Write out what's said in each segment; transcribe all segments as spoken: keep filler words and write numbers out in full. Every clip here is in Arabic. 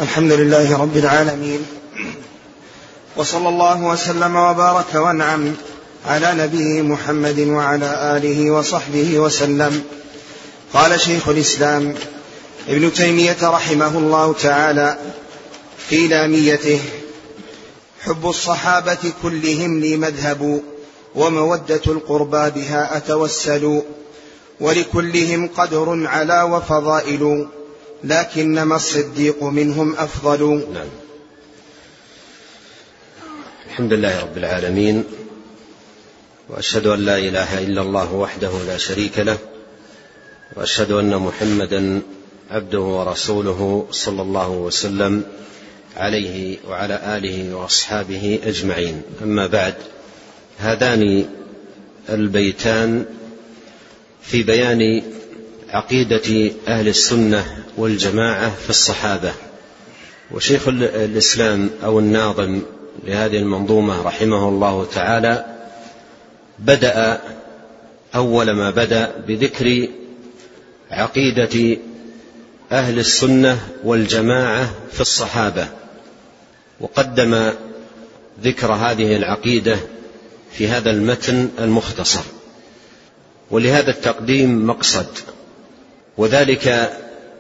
الحمد لله رب العالمين، وصلى الله وسلم وبارك وانعم على نبيه محمد وعلى آله وصحبه وسلم. قال شيخ الإسلام ابن تيمية رحمه الله تعالى في لاميته: حب الصحابة كلهم لي مذهب، ومودة القربى بها أتوسل، ولكلهم قدر على وفضائل، لكنما الصديق منهم أفضل. نعم. الحمد لله رب العالمين، وأشهد أن لا إله إلا الله وحده لا شريك له، وأشهد أن محمدا عبده ورسوله صلى الله وسلم عليه وعلى آله وأصحابه أجمعين. أما بعد، هذان البيتان في بيان عقيدة أهل السنة والجماعة في الصحابة. وشيخ الإسلام أو الناظم لهذه المنظومة رحمه الله تعالى بدأ أول ما بدأ بذكر عقيدة أهل السنة والجماعة في الصحابة، وقدم ذكر هذه العقيدة في هذا المتن المختصر. ولهذا التقديم مقصد، وذلك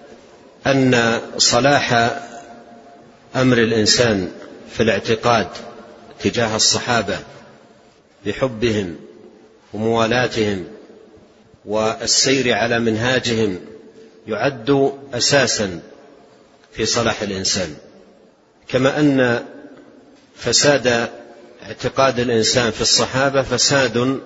أن صلاح أمر الإنسان في الاعتقاد تجاه الصحابة بحبهم وموالاتهم والسير على منهاجهم يعد أساسا في صلاح الإنسان، كما أن فساد اعتقاد الإنسان في الصحابة فساد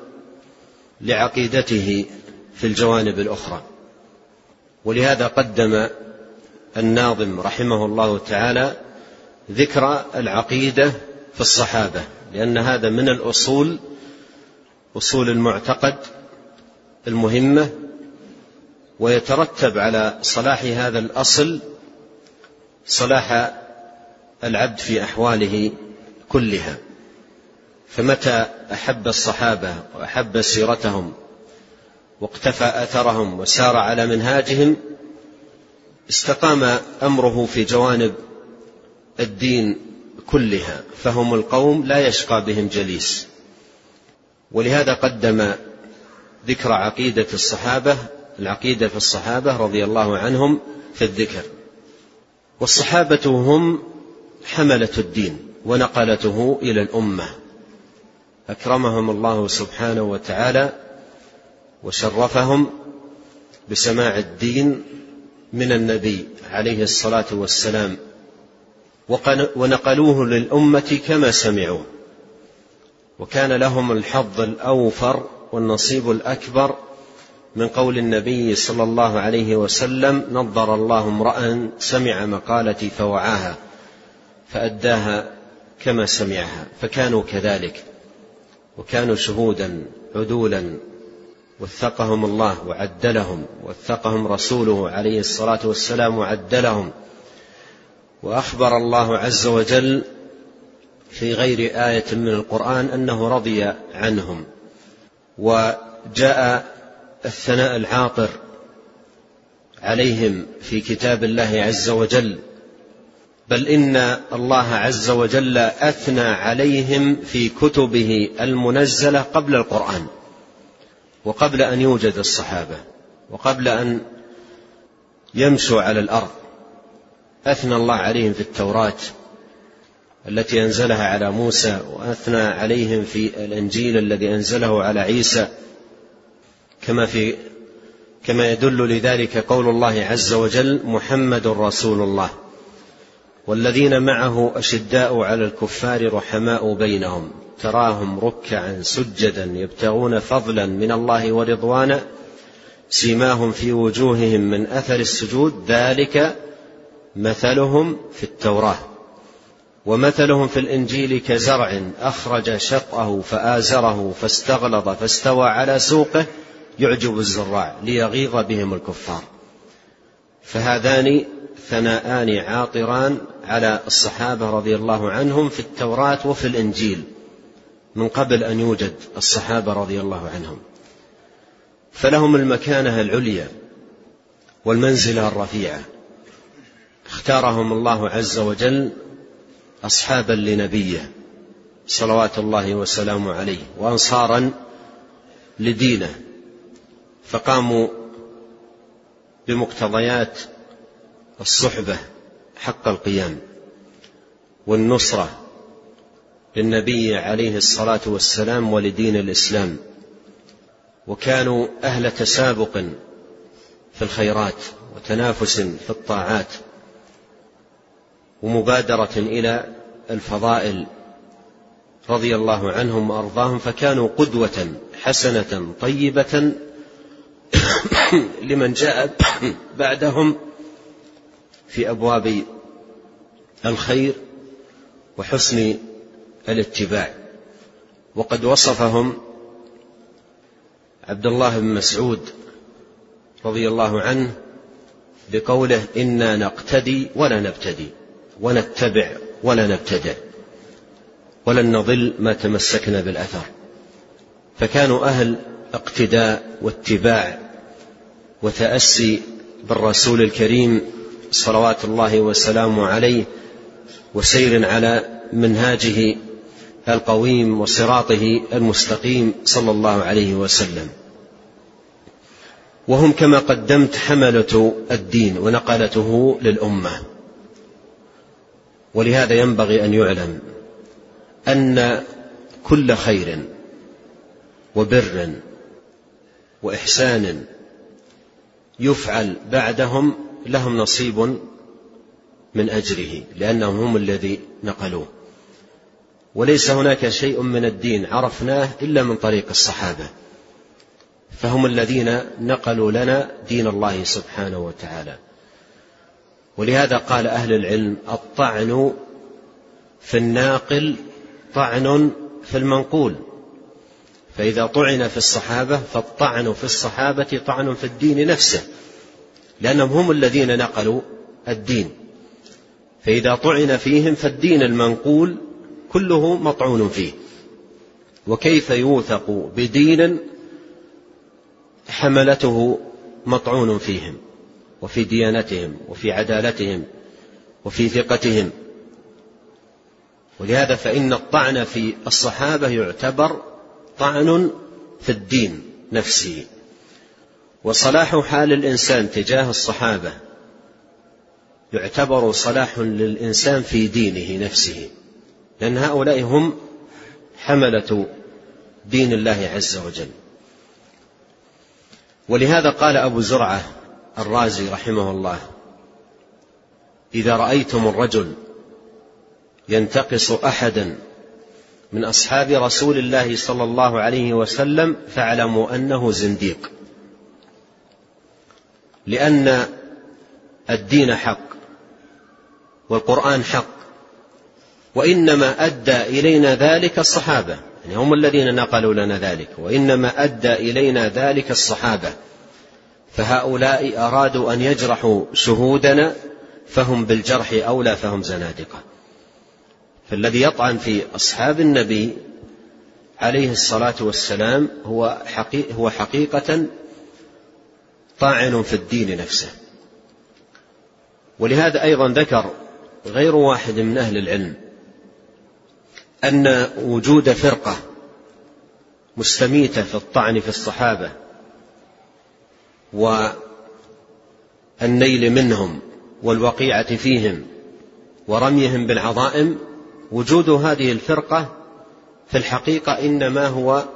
لعقيدته في الجوانب الأخرى. ولهذا قدم الناظم رحمه الله تعالى ذكر العقيدة في الصحابة، لأن هذا من الأصول أصول المعتقد المهمة، ويترتب على صلاح هذا الأصل صلاح العبد في أحواله كلها. فمتى أحب الصحابة وأحب سيرتهم واقتفى أثرهم وسار على منهاجهم استقام أمره في جوانب الدين كلها، فهم القوم لا يشقى بهم جليس. ولهذا قدم ذكر عقيدة الصحابة العقيدة في الصحابة رضي الله عنهم في الذكر. والصحابة هم حملة الدين ونقلته إلى الأمة، أكرمهم الله سبحانه وتعالى وشرفهم بسماع الدين من النبي عليه الصلاة والسلام، ونقلوه للأمة كما سمعوا، وكان لهم الحظ الأوفر والنصيب الأكبر من قول النبي صلى الله عليه وسلم: نضر الله امرأ سمع مقالتي فوعاها فأداها كما سمعها. فكانوا كذلك، وكانوا شهودا عدولا، وثقهم الله وعدلهم، وثقهم رسوله عليه الصلاة والسلام وعدلهم. وأخبر الله عز وجل في غير آية من القرآن أنه رضي عنهم. وجاء الثناء العاطر عليهم في كتاب الله عز وجل، بل إن الله عز وجل أثنى عليهم في كتبه المنزلة قبل القرآن، وقبل أن يوجد الصحابة، وقبل أن يمشوا على الأرض. أثنى الله عليهم في التوراة التي أنزلها على موسى، وأثنى عليهم في الإنجيل الذي أنزله على عيسى، كما في كما يدل لذلك قول الله عز وجل: محمد رسول الله والذين معه أشداء على الكفار رحماء بينهم تراهم ركعا سجدا يبتغون فضلا من الله ورضوانا سيماهم في وجوههم من أثر السجود ذلك مثلهم في التوراة ومثلهم في الإنجيل كزرع أخرج شطأه فآزره فاستغلظ فاستوى على سوقه يعجب الزراع ليغيظ بهم الكفار. فهذان ثناءان عاطران على الصحابة رضي الله عنهم في التوراة وفي الإنجيل من قبل أن يوجد الصحابة رضي الله عنهم، فلهم المكانة العليا والمنزلة الرفيعة، اختارهم الله عز وجل أصحابا لنبيه صلوات الله وسلامه عليه، وأنصارا لدينه، فقاموا بمقتضيات الصحبة حق القيام والنصرة للنبي عليه الصلاة والسلام ولدين الإسلام، وكانوا أهل تسابق في الخيرات وتنافس في الطاعات ومبادرة إلى الفضائل رضي الله عنهم وأرضاهم، فكانوا قدوة حسنة طيبة لمن جاء بعدهم في أبواب الخير وحسن الاتباع. وقد وصفهم عبد الله بن مسعود رضي الله عنه بقوله: إنا نقتدي ولا نبتدي، ونتبع ولا نبتدع، ولن نضل ما تمسكنا بالأثر. فكانوا أهل اقتداء واتباع وتأسي بالرسول الكريم صلوات الله وسلامه عليه، وسير على منهاجه القويم وصراطه المستقيم صلى الله عليه وسلم. وهم كما قدمت حملة الدين ونقلته للأمة. ولهذا ينبغي أن يعلم أن كل خير وبر وإحسان يفعل بعدهم لهم نصيب من أجره، لأنهم هم الذي نقلوه. وليس هناك شيء من الدين عرفناه إلا من طريق الصحابة، فهم الذين نقلوا لنا دين الله سبحانه وتعالى. ولهذا قال أهل العلم: الطعن في الناقل طعن في المنقول. فإذا طعن في الصحابة فالطعن في الصحابة طعن في الدين نفسه، لأنهم هم الذين نقلوا الدين. فإذا طعن فيهم فالدين المنقول كله مطعون فيه. وكيف يوثق بدين حملته مطعون فيهم وفي ديانتهم وفي عدالتهم وفي ثقتهم؟ ولهذا فإن الطعن في الصحابة يعتبر طعن في الدين نفسه. وصلاح حال الإنسان تجاه الصحابة يعتبر صلاح للإنسان في دينه نفسه، لأن هؤلاء هم حملة دين الله عز وجل. ولهذا قال أبو زرعة الرازي رحمه الله: إذا رأيتم الرجل ينتقص أحدا من أصحاب رسول الله صلى الله عليه وسلم فاعلموا أنه زنديق، لأن الدين حق والقرآن حق، وإنما أدى إلينا ذلك الصحابة، يعني هم الذين نقلوا لنا ذلك، وإنما أدى إلينا ذلك الصحابة، فهؤلاء أرادوا أن يجرحوا شهودنا فهم بالجرح أولى، فهم زنادقة. فالذي يطعن في أصحاب النبي عليه الصلاة والسلام هو, حقيقة هو حقيقة طاعن في الدين نفسه. ولهذا أيضا ذكر غير واحد من أهل العلم أن وجود فرقة مستميتة في الطعن في الصحابة والنيل منهم والوقيعة فيهم ورميهم بالعظائم، وجود هذه الفرقة في الحقيقة إنما هو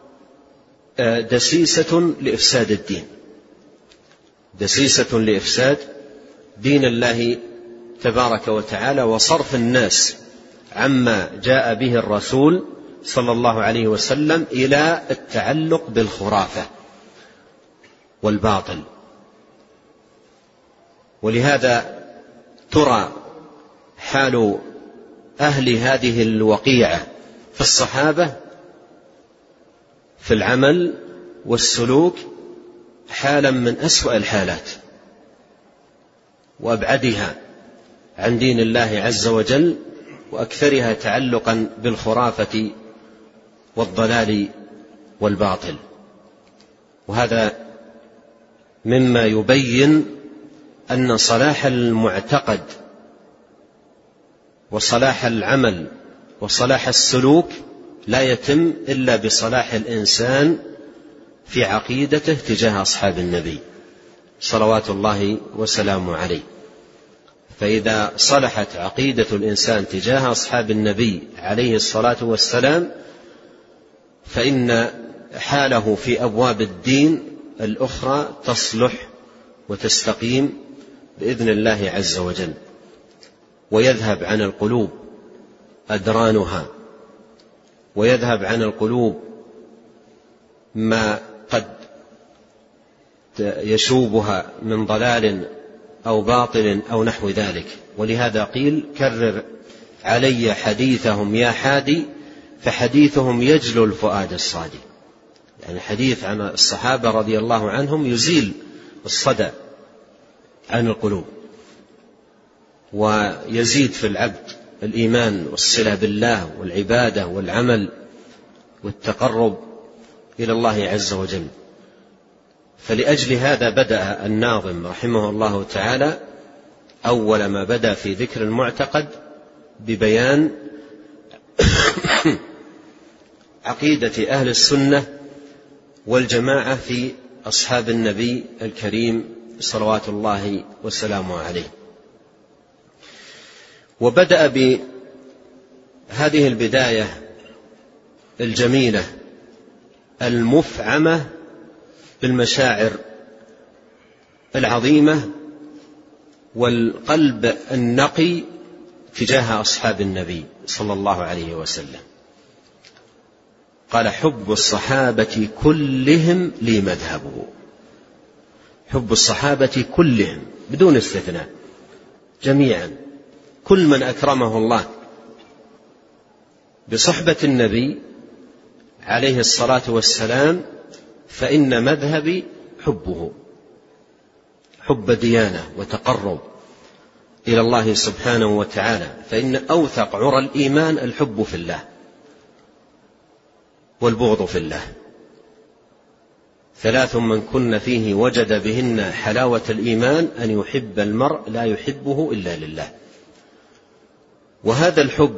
دسيسة لإفساد الدين، دسيسة لإفساد دين الله تبارك وتعالى، وصرف الناس عما جاء به الرسول صلى الله عليه وسلم إلى التعلق بالخرافة والباطل. ولهذا ترى حال أهل هذه الوقيعة في الصحابة في العمل والسلوك حالا من أسوأ الحالات وأبعدها عن دين الله عز وجل، وأكثرها تعلقا بالخرافة والضلال والباطل. وهذا مما يبين أن صلاح المعتقد وصلاح العمل وصلاح السلوك لا يتم إلا بصلاح الإنسان في عقيدته تجاه أصحاب النبي صلوات الله وسلامه عليه. فإذا صلحت عقيدة الإنسان تجاه أصحاب النبي عليه الصلاة والسلام فإن حاله في أبواب الدين الأخرى تصلح وتستقيم بإذن الله عز وجل، ويذهب عن القلوب أدرانها، ويذهب عن القلوب ما قد يشوبها من ضلال أو باطل أو نحو ذلك. ولهذا قيل: كرر علي حديثهم يا حادي، فحديثهم يجلو الفؤاد الصادي. يعني حديث عن الصحابة رضي الله عنهم يزيل الصدى عن القلوب، ويزيد في العبد الإيمان والصلة بالله والعبادة والعمل والتقرب إلى الله عز وجل. فلأجل هذا بدأ الناظم رحمه الله تعالى أول ما بدأ في ذكر المعتقد ببيان عقيدة أهل السنة والجماعة في أصحاب النبي الكريم صلوات الله وسلامه عليه. وبدأ بهذه البداية الجميلة المفعمة بالمشاعر العظيمة والقلب النقي تجاه أصحاب النبي صلى الله عليه وسلم. قال: حب الصحابة كلهم لي مذهبه. حب الصحابة كلهم بدون استثناء، جميعا، كل من أكرمه الله بصحبة النبي عليه الصلاة والسلام فإن مذهبي حبه، حب ديانة وتقرب إلى الله سبحانه وتعالى. فإن أوثق عرى الإيمان الحب في الله والبغض في الله. ثلاث من كن فيه وجد بهن حلاوة الإيمان: أن يحب المرء لا يحبه إلا لله. وهذا الحب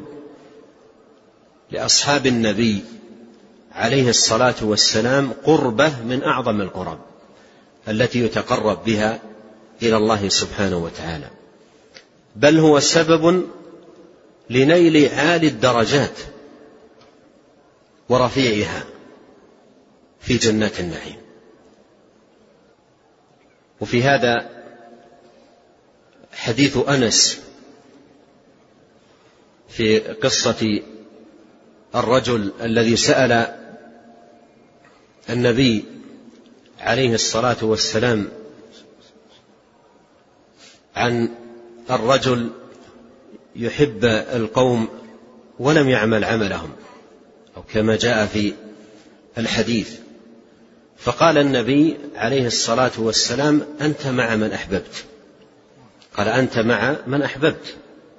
لأصحاب النبي عليه الصلاة والسلام قربة من أعظم القرب التي يتقرب بها إلى الله سبحانه وتعالى، بل هو سبب لنيل عالي الدرجات ورفيعها في جنات النعيم. وفي هذا حديث أنس في قصة الرجل الذي سأل النبي عليه الصلاة والسلام عن الرجل يحب القوم ولم يعمل عملهم، أو كما جاء في الحديث. فقال النبي عليه الصلاة والسلام: أنت مع من أحببت. قال: أنت مع من أحببت.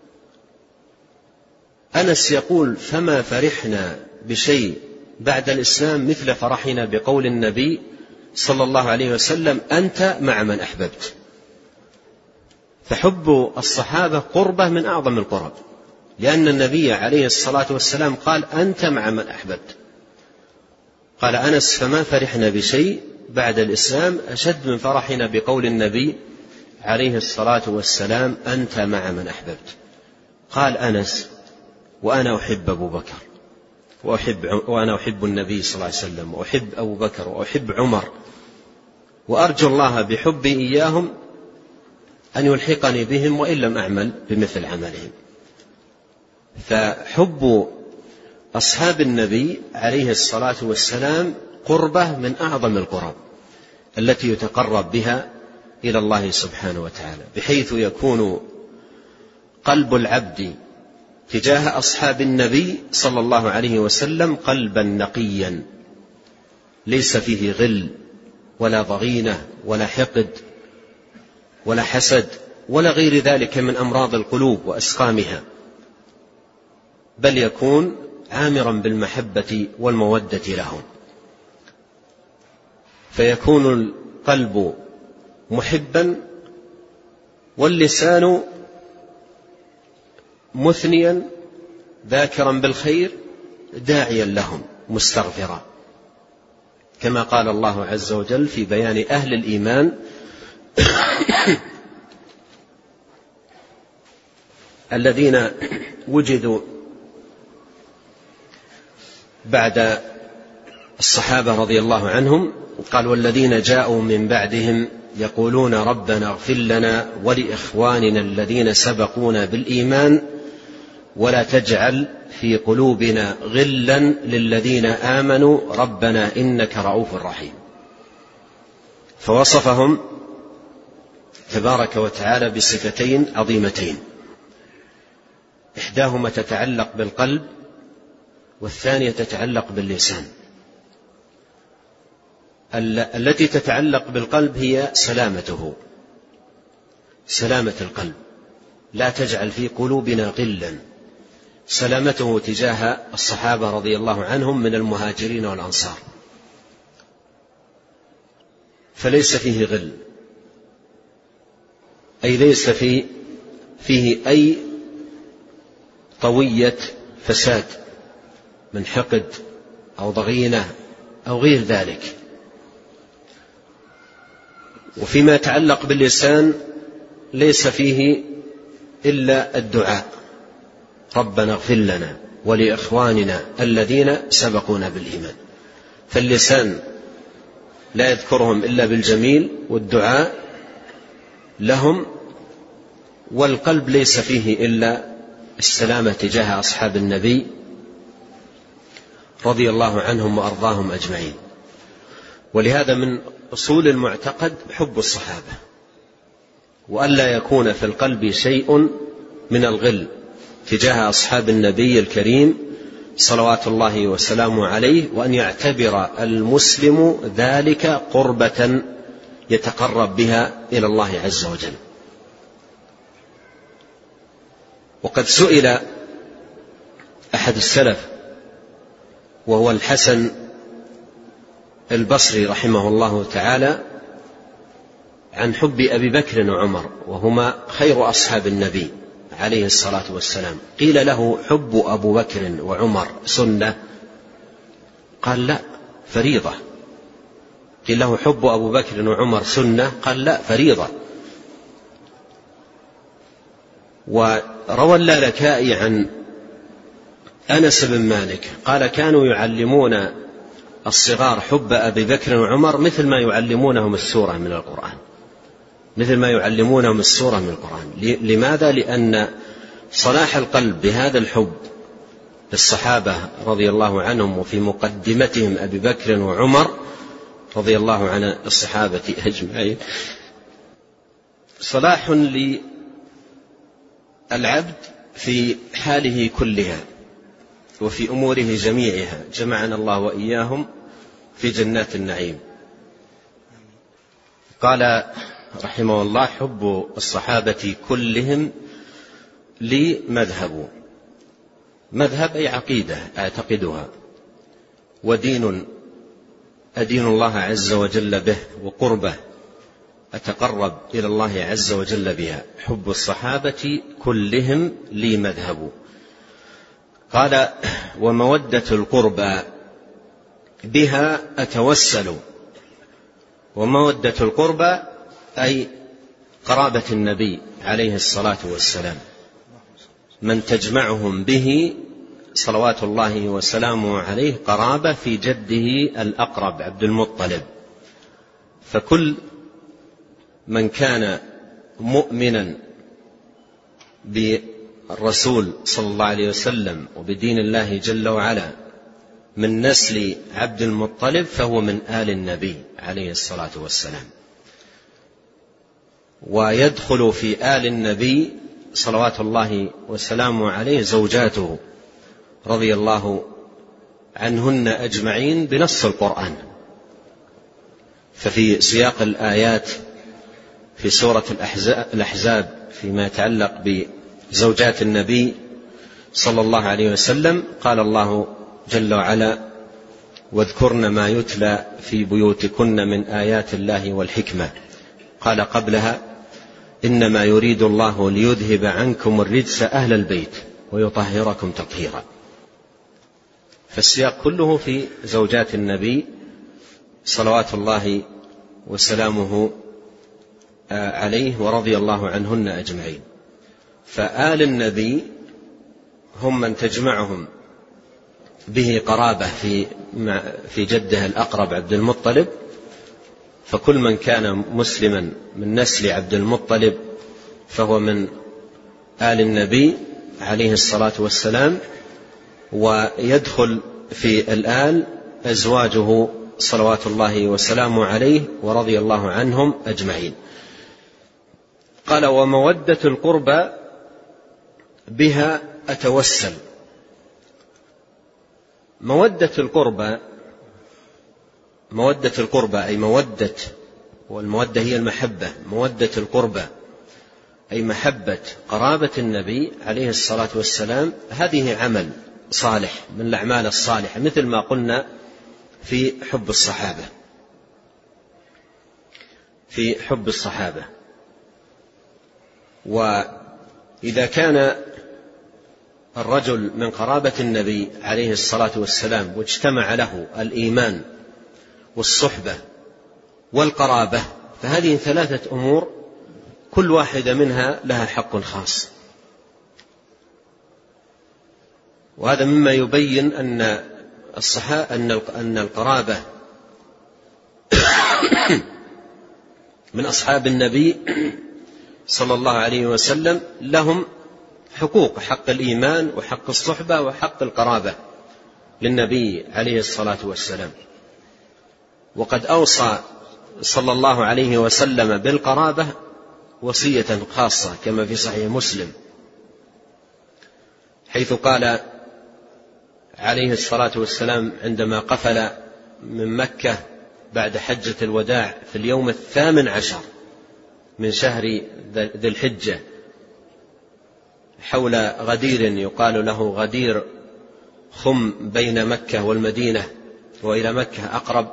أنس يقول: فما فرحنا بشيء بعد الإسلام مثل فرحنا بقول النبي صلى الله عليه وسلم: أنت مع من أحببت. فحب الصحابة قربة من أعظم القرب، لأن النبي عليه الصلاة والسلام قال: أنت مع من أحببت. قال أنس: فما فرحنا بشيء بعد الإسلام أشد من فرحنا بقول النبي عليه الصلاة والسلام: أنت مع من أحببت. قال أنس: وأنا أحب أبو بكر، وأحب وأنا أحب النبي صلى الله عليه وسلم، وأحب أبو بكر، وأحب عمر، وأرجو الله بحبي إياهم أن يلحقني بهم وإن لم أعمل بمثل عملهم. فحب أصحاب النبي عليه الصلاة والسلام قربة من أعظم القرب التي يتقرب بها إلى الله سبحانه وتعالى، بحيث يكون قلب العبد تجاه أصحاب النبي صلى الله عليه وسلم قلبا نقيا ليس فيه غل ولا ضغينة ولا حقد ولا حسد ولا غير ذلك من أمراض القلوب وأسقامها، بل يكون عامرا بالمحبة والمودة لهم، فيكون القلب محبا واللسان مثنيا ذاكرا بالخير داعيا لهم مستغفرا، كما قال الله عز وجل في بيان أهل الإيمان الذين وجدوا بعد الصحابة رضي الله عنهم. قال: والذين جاءوا من بعدهم يقولون ربنا اغفر لنا ولإخواننا الذين سبقونا بالإيمان ولا تجعل في قلوبنا غلا للذين آمنوا ربنا إنك رؤوف رحيم. فوصفهم تبارك وتعالى بصفتين عظيمتين، إحداهما تتعلق بالقلب والثانية تتعلق باللسان. التي تتعلق بالقلب هي سلامته، سلامة القلب، لا تجعل في قلوبنا غلا، سلامته تجاه الصحابة رضي الله عنهم من المهاجرين والأنصار، فليس فيه غل، أي ليس فيه, فيه أي طوية فساد من حقد أو ضغينة أو غير ذلك. وفيما يتعلق باللسان ليس فيه إلا الدعاء: ربنا اغفر لنا ولإخواننا الذين سبقونا بالإيمان. فاللسان لا يذكرهم إلا بالجميل والدعاء لهم، والقلب ليس فيه إلا السلامة تجاه أصحاب النبي رضي الله عنهم وأرضاهم أجمعين. ولهذا من أصول المعتقد حب الصحابة، وألا يكون في القلب شيء من الغل تجاه أصحاب النبي الكريم صلوات الله وسلامه عليه، وأن يعتبر المسلم ذلك قربة يتقرب بها إلى الله عز وجل. وقد سئل أحد السلف وهو الحسن البصري رحمه الله تعالى عن حب أبي بكر وعمر، وهما خير أصحاب النبي عليه الصلاة والسلام. قيل له: حب أبو بكر وعمر سنة؟ قال: لا، فريضة. قيل له: حب أبو بكر وعمر سنة؟ قال: لا، فريضة. وروى اللالكائي عن أنس بن مالك قال: كانوا يعلمون الصغار حب أبي بكر وعمر مثل ما يعلمونهم السورة من القرآن، مثل ما يعلمونهم السورة من القرآن. لماذا؟ لأن صلاح القلب بهذا الحب للصحابة رضي الله عنهم، وفي مقدمتهم أبي بكر وعمر رضي الله عن الصحابة أجمعين، صلاح للعبد في حاله كلها وفي أموره جميعها، جمعنا الله وإياهم في جنات النعيم. قال رحمه الله: حب الصحابة كلهم لي مذهب. مذهب أي عقيدة أعتقدها، ودين أدين الله عز وجل به، وقربة أتقرب إلى الله عز وجل بها. حب الصحابة كلهم لي مذهب. قال: ومودة القربى بها أتوسل. ومودة القربى أي قرابة النبي عليه الصلاة والسلام، من تجمعهم به صلوات الله وسلامه عليه قرابة في جده الأقرب عبد المطلب. فكل من كان مؤمنا بالرسول صلى الله عليه وسلم وبدين الله جل وعلا من نسل عبد المطلب فهو من آل النبي عليه الصلاة والسلام. ويدخل في آل النبي صلوات الله وسلامه عليه زوجاته رضي الله عنهن أجمعين بنص القرآن. ففي سياق الآيات في سورة الأحزاب فيما يتعلق بزوجات النبي صلى الله عليه وسلم قال الله جل وعلا: واذكرن ما يتلى في بيوتكن من آيات الله والحكمة. قال قبلها: إنما يريد الله ليذهب عنكم الرجس أهل البيت ويطهركم تطهيرا. فالسياق كله في زوجات النبي صلوات الله وسلامه عليه ورضي الله عنهن أجمعين. فآل النبي هم من تجمعهم به قرابة في في جده الأقرب عبد المطلب، فكل من كان مسلما من نسل عبد المطلب فهو من آل النبي عليه الصلاة والسلام، ويدخل في الآل أزواجه صلوات الله وسلامه عليه ورضي الله عنهم أجمعين. قال: ومودة القربى بها أتوسل. مودة القربى، مودة القربى أي مودة، والمودة هي المحبة، مودة القربى أي محبة قرابة النبي عليه الصلاة والسلام. هذه عمل صالح من الأعمال الصالحة، مثل ما قلنا في حب الصحابة، في حب الصحابة. وإذا كان الرجل من قرابة النبي عليه الصلاة والسلام واجتمع له الإيمان والصحبة والقرابة، فهذه ثلاثة أمور كل واحدة منها لها حق خاص. وهذا مما يبين أن الصحابة أن القرابة من أصحاب النبي صلى الله عليه وسلم لهم حقوق: حق الإيمان وحق الصحبة وحق القرابة للنبي عليه الصلاة والسلام. وقد أوصى صلى الله عليه وسلم بالقرابة وصية خاصة كما في صحيح مسلم، حيث قال عليه الصلاة والسلام عندما قفل من مكة بعد حجة الوداع في اليوم الثامن عشر من شهر ذي الحجة حول غدير يقال له غدير خم بين مكة والمدينة وإلى مكة أقرب،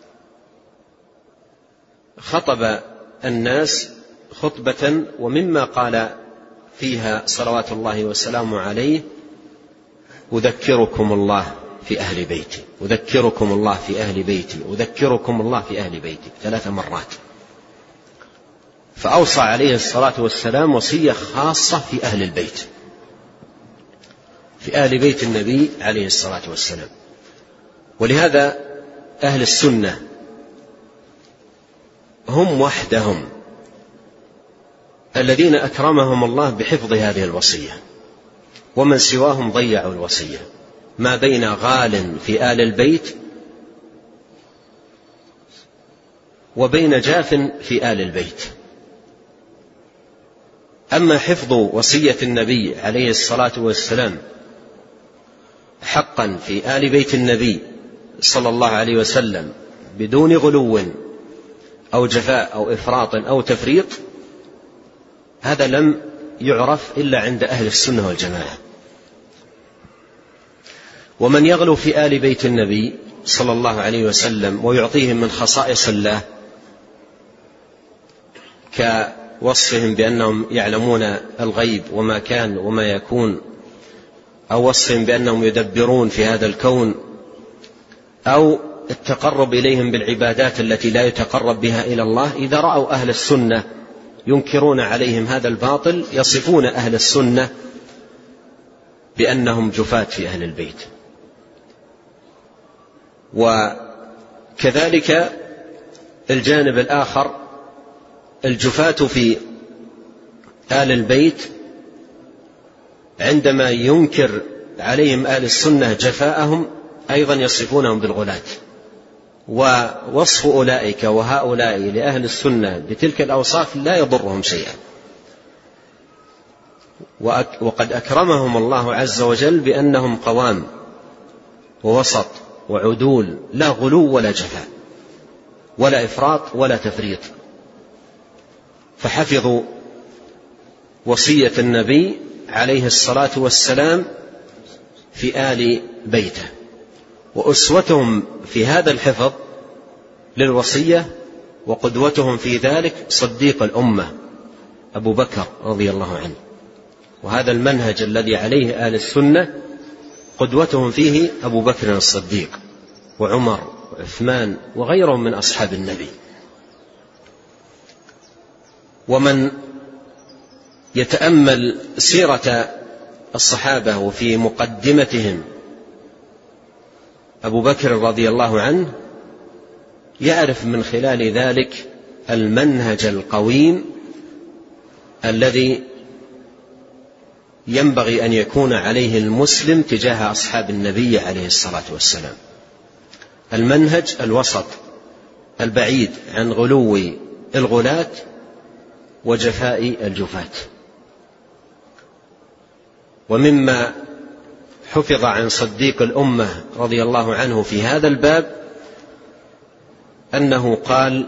خطب الناس خطبة ومما قال فيها صلوات الله وسلامه عليه: أذكركم الله في أهل بيتي، أذكركم الله في أهل بيتي، أذكركم الله في أهل بيتي، ثلاث مرات. فأوصى عليه الصلاة والسلام وصية خاصة في أهل البيت، في أهل بيت النبي عليه الصلاة والسلام. ولهذا أهل السنة هم وحدهم الذين أكرمهم الله بحفظ هذه الوصية، ومن سواهم ضيعوا الوصية، ما بين غال في آل البيت وبين جاف في آل البيت. أما حفظ وصية النبي عليه الصلاة والسلام حقا في آل بيت النبي صلى الله عليه وسلم بدون غلو أو جفاء أو إفراط أو تفريط، هذا لم يعرف إلا عند أهل السنة والجماعة. ومن يغلو في آل بيت النبي صلى الله عليه وسلم ويعطيهم من خصائص الله كوصفهم بأنهم يعلمون الغيب وما كان وما يكون، أو وصفهم بأنهم يدبرون في هذا الكون، أو التقرب إليهم بالعبادات التي لا يتقرب بها إلى الله، إذا رأوا أهل السنة ينكرون عليهم هذا الباطل يصفون أهل السنة بأنهم جفاة في أهل البيت. وكذلك الجانب الآخر الجفاة في آل البيت عندما ينكر عليهم أهل السنة جفاءهم أيضا يصفونهم بالغلاة. ووصف أولئك وهؤلاء لأهل السنة بتلك الأوصاف لا يضرهم شيئا، وقد أكرمهم الله عز وجل بأنهم قوام ووسط وعدول، لا غلو ولا جفاء ولا إفراط ولا تفريط. فحفظوا وصية النبي عليه الصلاة والسلام في آل بيته، وأسوتهم في هذا الحفظ للوصية وقدوتهم في ذلك صديق الأمة أبو بكر رضي الله عنه، وهذا المنهج الذي عليه أهل السنة قدوتهم فيه أبو بكر الصديق وعمر وعثمان وغيرهم من أصحاب النبي. ومن يتأمل سيرة الصحابة وفي مقدمتهم أبو بكر رضي الله عنه يعرف من خلال ذلك المنهج القويم الذي ينبغي أن يكون عليه المسلم تجاه أصحاب النبي عليه الصلاة والسلام، المنهج الوسط البعيد عن غلو الغلاة وجفاء الجفاة. ومما حفظ عن صديق الأمة رضي الله عنه في هذا الباب أنه قال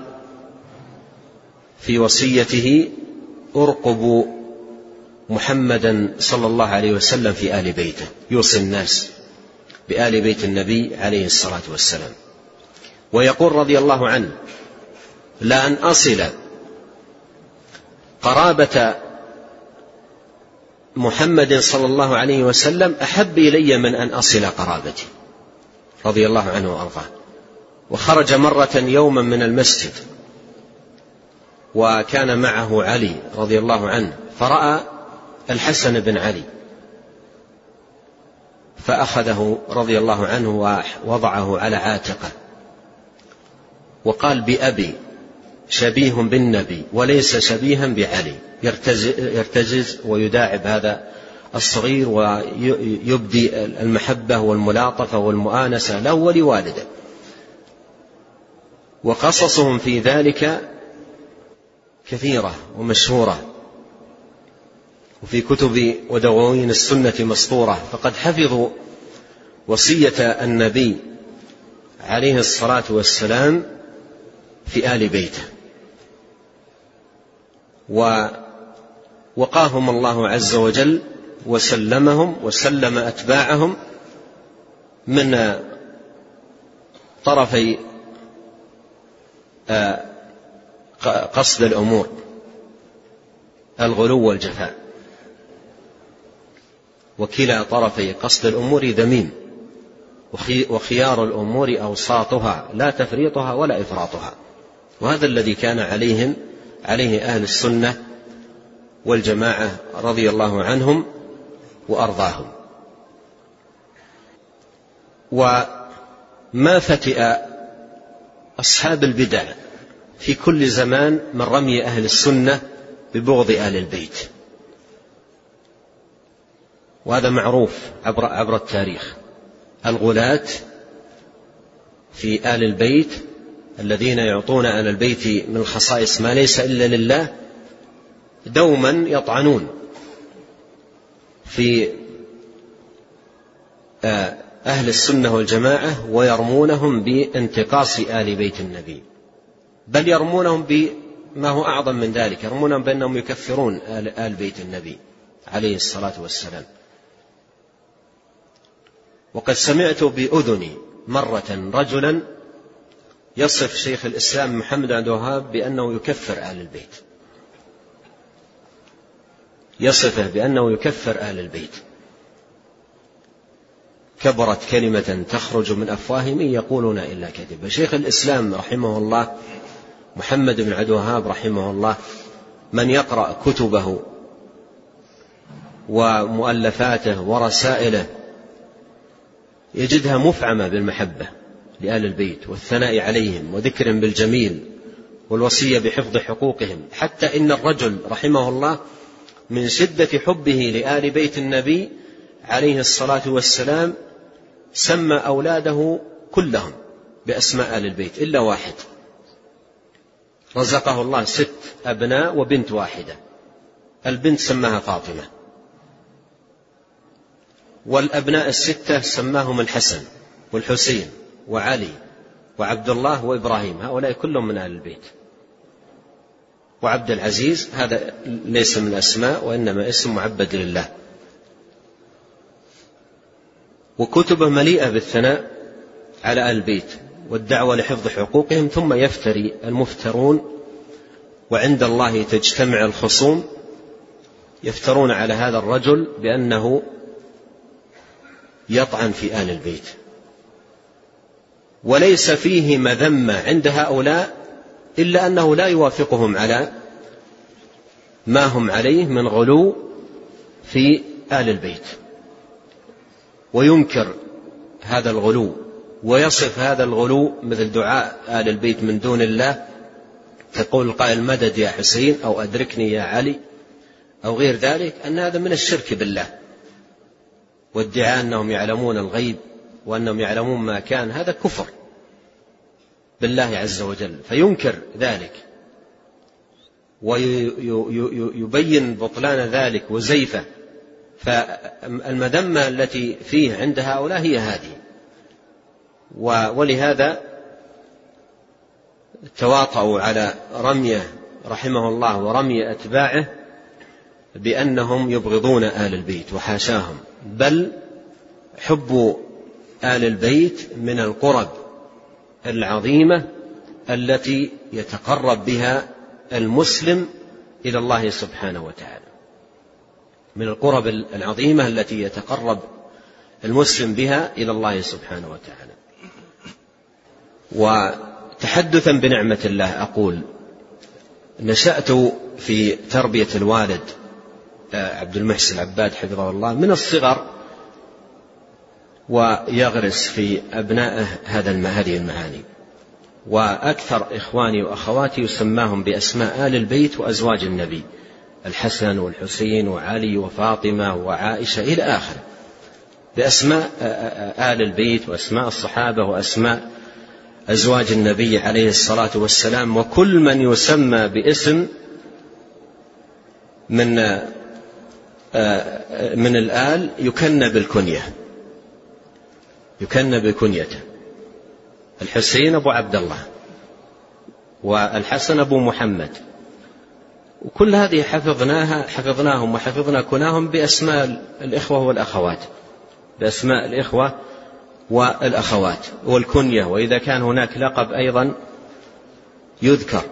في وصيته: ارقبوا محمدا صلى الله عليه وسلم في آل بيته، يوصي الناس بآل بيت النبي عليه الصلاة والسلام. ويقول رضي الله عنه: لأن أصل قرابة محمد صلى الله عليه وسلم أحب إلي من أن أصل قرابتي، رضي الله عنه وأرضاه. وخرج مرة يوما من المسجد وكان معه علي رضي الله عنه، فرأى الحسن بن علي فأخذه رضي الله عنه ووضعه على عاتقه وقال: بأبي شبيه بالنبي وليس شبيها بعلي. يرتجز ويداعب هذا الصغير ويبدي المحبة والملاطفة والمؤانسة له ولوالده. وقصصهم في ذلك كثيرة ومشهورة، وفي كتب ودواوين السنة مسطورة، فقد حفظوا وصية النبي عليه الصلاة والسلام في آل بيته، ووقاهم الله عز وجل وسلمهم وسلم أتباعهم من طرفي قصد الأمور، الغلو والجفاء، وكلا طرفي قصد الأمور ذميم، وخيار الأمور أوساطها لا تفريطها ولا إفراطها. وهذا الذي كان عليهم عليه أهل السنة والجماعة رضي الله عنهم وأرضاهم. وما فتئ أصحاب البدع في كل زمان من رمي أهل السنة ببغض أهل البيت، وهذا معروف عبر, عبر التاريخ. الغلاة في آل البيت الذين يعطون آل البيت من الخصائص ما ليس إلا لله دوما يطعنون في أهل السنة والجماعة ويرمونهم بانتقاص آل بيت النبي، بل يرمونهم بما هو أعظم من ذلك، يرمونهم بأنهم يكفرون آل, آل بيت النبي عليه الصلاة والسلام. وقد سمعت بأذني مرة رجلا يصف شيخ الإسلام محمد بن عبد الوهاب بأنه يكفر أهل البيت، يصفه بأنه يكفر أهل البيت. كبرت كلمة تخرج من أفواههم يقولون إلا كذبا. شيخ الإسلام رحمه الله محمد بن عبد الوهاب رحمه الله، من يقرأ كتبه ومؤلفاته ورسائله يجدها مفعمة بالمحبة لآل البيت والثناء عليهم وذكر بالجميل والوصية بحفظ حقوقهم، حتى إن الرجل رحمه الله من شدة حبه لآل بيت النبي عليه الصلاة والسلام سمى أولاده كلهم بأسماء آل البيت إلا واحد، رزقه الله ست أبناء وبنت واحدة، البنت سماها فاطمة، والأبناء الستة سماهم الحسن والحسين وعلي وعبد الله وإبراهيم، هؤلاء كلهم من آل البيت. وعبد العزيز هذا ليس من الأسماء وإنما اسم معبد لله. وكتبه مليئة بالثناء على آل البيت والدعوة لحفظ حقوقهم. ثم يفتري المفترون وعند الله تجتمع الخصوم يفترون على هذا الرجل بأنه يطعن في آل البيت، وليس فيه مذمة عند هؤلاء إلا أنه لا يوافقهم على ما هم عليه من غلو في آل البيت، وينكر هذا الغلو ويصف هذا الغلو مثل دعاء آل البيت من دون الله، تقول القائل مدد يا حسين أو أدركني يا علي أو غير ذلك، أن هذا من الشرك بالله، وادعاء أنهم يعلمون الغيب وأنهم يعلمون ما كان، هذا كفر بالله عز وجل، فينكر ذلك ويبين بطلان ذلك وزيفه. فالمذمة التي فيه عند هؤلاء هي هذه، ولهذا تواطؤوا على رميه رحمه الله ورمي أتباعه بأنهم يبغضون آل البيت، وحاشاهم، بل حب آل البيت من القرب العظيمة التي يتقرب بها المسلم إلى الله سبحانه وتعالى، من القرب العظيمة التي يتقرب المسلم بها إلى الله سبحانه وتعالى. وتحدثا بنعمة الله أقول نشأت في تربية الوالد عبد المحسن العباد حفظه الله من الصغر، ويغرس في أبنائه هذه المعاني، وأكثر إخواني وأخواتي يسماهم بأسماء آل البيت وأزواج النبي، الحسن والحسين وعلي وفاطمة وعائشة إلى آخر، بأسماء آل البيت وأسماء الصحابة وأسماء أزواج النبي عليه الصلاة والسلام. وكل من يسمى باسم من من الآل يكنى بالكنية، يكنى بكنيته، الحسين أبو عبد الله، والحسن أبو محمد، وكل هذه حفظناها حفظناهم وحفظنا كناهم بأسماء الإخوة والأخوات، بأسماء الإخوة والأخوات والكنية، وإذا كان هناك لقب أيضا يذكر.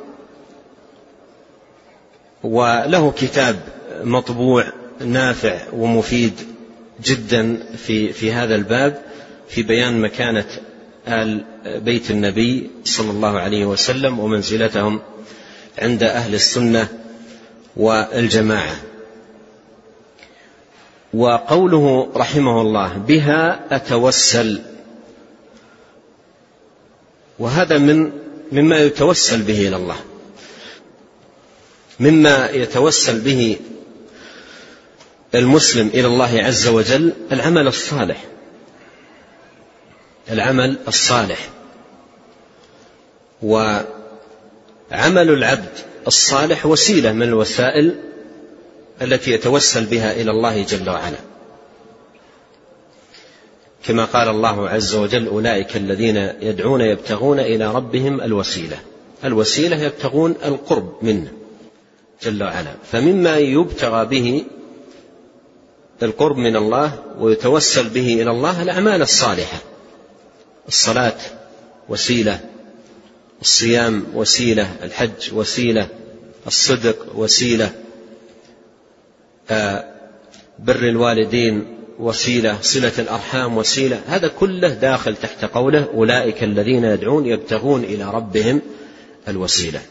وله كتاب مطبوع نافع ومفيد جدا في في هذا الباب، في بيان مكانة آل بيت النبي صلى الله عليه وسلم ومنزلتهم عند أهل السنة والجماعة. وقوله رحمه الله بها أتوسل، وهذا من مما يتوسل به إلى الله، مما يتوسل به المسلم إلى الله عز وجل العمل الصالح، العمل الصالح. وعمل العبد الصالح وسيلة من الوسائل التي يتوسل بها إلى الله جل وعلا، كما قال الله عز وجل أولئك الذين يدعون يبتغون إلى ربهم الوسيلة، الوسيلة يبتغون القرب منه جل وعلا. فمما يبتغى به القرب من الله ويتوسل به إلى الله الأعمال الصالحة، الصلاة وسيلة، الصيام وسيلة، الحج وسيلة، الصدق وسيلة، بر الوالدين وسيلة، صلة الأرحام وسيلة، هذا كله داخل تحت قوله أولئك الذين يدعون يبتغون إلى ربهم الوسيلة.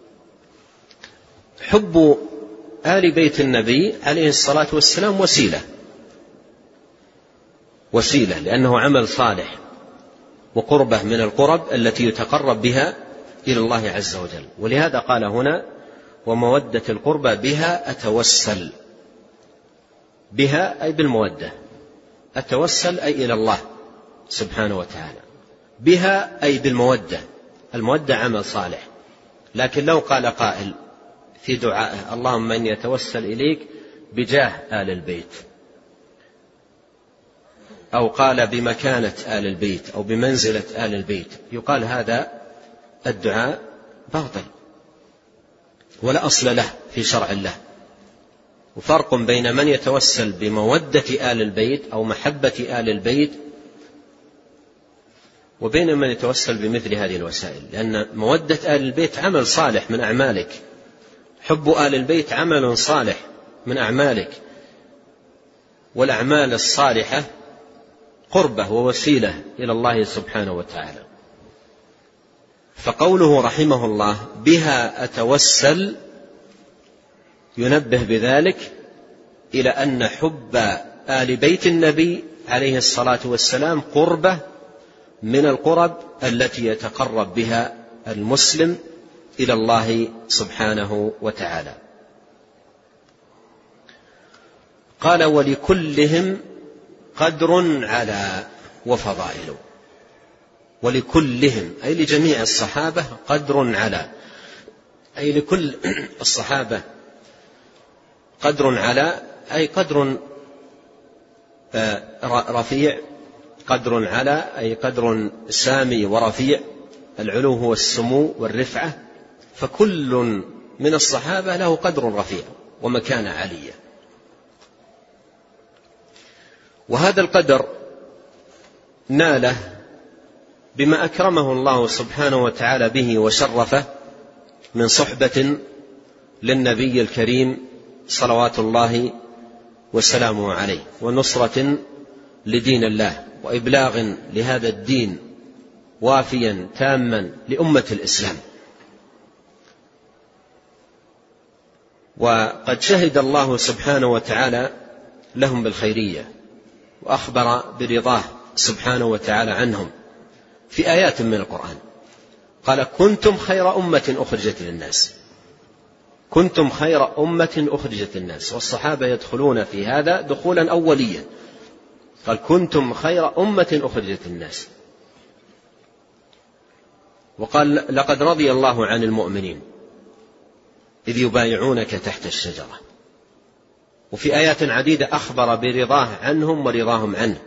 حب آل بيت النبي عليه الصلاة والسلام وسيلة، وسيلة لأنه عمل صالح وقربة من القرب التي يتقرب بها إلى الله عز وجل. ولهذا قال هنا ومودة القربى بها أتوسل، بها أي بالمودة، أتوسل أي إلى الله سبحانه وتعالى، بها أي بالمودة، المودة عمل صالح. لكن لو قال قائل في دعائه اللهم إني أتوسل إليك بجاه آل البيت، أو قال بمكانة آل البيت أو بمنزلة آل البيت، يقال هذا الدعاء باطل ولا أصل له في شرع الله. وفرق بين من يتوسل بمودة آل البيت أو محبة آل البيت وبين من يتوسل بمثل هذه الوسائل، لأن مودة آل البيت عمل صالح من أعمالك حب آل البيت عمل صالح من أعمالك، والأعمال الصالحة قربة ووسيلة إلى الله سبحانه وتعالى. فقوله رحمه الله بها أتوسل ينبه بذلك إلى أن حب آل بيت النبي عليه الصلاة والسلام قربة من القرب التي يتقرب بها المسلم إلى الله سبحانه وتعالى. قال ولكلهم قدر على وفضائل. ولكلهم أي لجميع الصحابة قدر على، أي لكل الصحابة قدر على، أي قدر رفيع. قدر على أي قدر سامي ورفيع، العلو هو السمو والرفعة، فكل من الصحابة له قدر رفيع ومكانة عالية. وهذا القدر ناله بما أكرمه الله سبحانه وتعالى به وشرفه من صحبة للنبي الكريم صلوات الله وسلامه عليه، ونصرة لدين الله، وإبلاغ لهذا الدين وافيا تاما لأمة الإسلام. وقد شهد الله سبحانه وتعالى لهم بالخيرية، وأخبر برضاه سبحانه وتعالى عنهم في آيات من القرآن. قال كنتم خير أمة أخرجت للناس، كنتم خير أمة أخرجت للناس، والصحابة يدخلون في هذا دخولا أوليا. قال كنتم خير أمة أخرجت للناس. وقال لقد رضي الله عن المؤمنين إذ يبايعونك تحت الشجرة. وفي آيات عديدة أخبر برضاه عنهم ورضاهم عنه،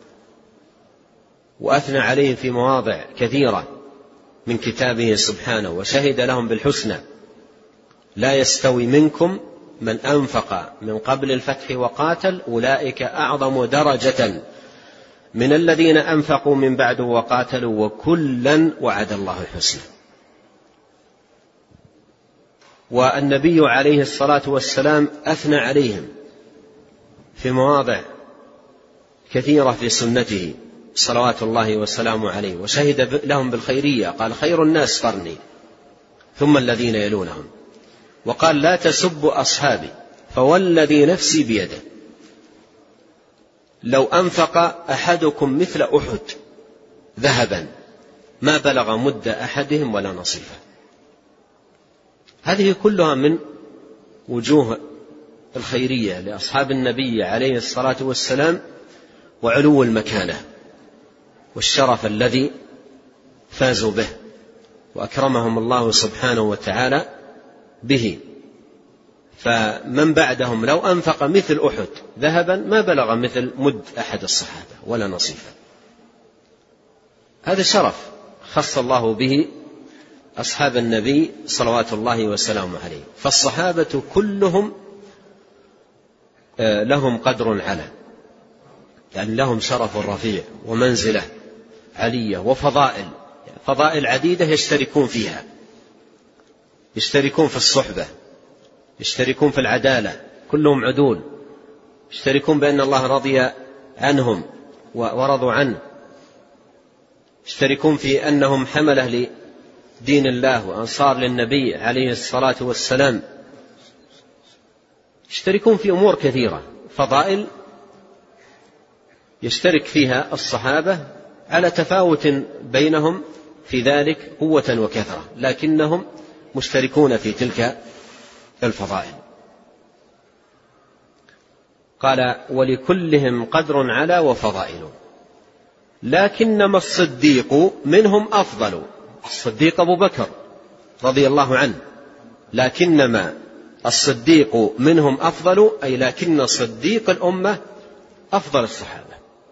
وأثنى عليهم في مواضع كثيرة من كتابه سبحانه، وشهد لهم بالحسنى. لا يستوي منكم من أنفق من قبل الفتح وقاتل أولئك أعظم درجة من الذين أنفقوا من بعد وقاتلوا وكلا وعد الله الحسنى. والنبي عليه الصلاة والسلام أثنى عليهم في مواضع كثيرة في سنته صلوات الله وسلامه عليه، وشهد لهم بالخيرية. قال خير الناس قرني ثم الذين يلونهم. وقال لا تسبوا أصحابي فوالذي نفسي بيده لو أنفق أحدكم مثل أحد ذهبا ما بلغ مد أحدهم ولا نصيفه. هذه كلها من وجوه الخيرية لأصحاب النبي عليه الصلاة والسلام، وعلو المكانة والشرف الذي فازوا به وأكرمهم الله سبحانه وتعالى به. فمن بعدهم لو أنفق مثل أحد ذهبا ما بلغ مثل مد أحد الصحابة ولا نصيفه. هذا شرف خص الله به أصحاب النبي صلوات الله وسلامه عليه. فالصحابة كلهم لهم قدر على، يعني لهم شرف رفيع ومنزلة علية وفضائل، فضائل عديدة يشتركون فيها، يشتركون في الصحبة، يشتركون في العدالة، كلهم عدول، يشتركون بأن الله رضي عنهم ورضوا عنه، يشتركون في أنهم حملة لدين الله وأنصار للنبي عليه الصلاة والسلام، يشتركون في أمور كثيرة، فضائل يشترك فيها الصحابة على تفاوت بينهم في ذلك قوة وكثرة، لكنهم مشتركون في تلك الفضائل. قال ولكلهم قدر على وفضائل لكنما الصديق منهم أفضل. الصديق أبو بكر رضي الله عنه، لكنما الصديق منهم أفضل، أي لكن صديق الأمة أفضل الصحابة،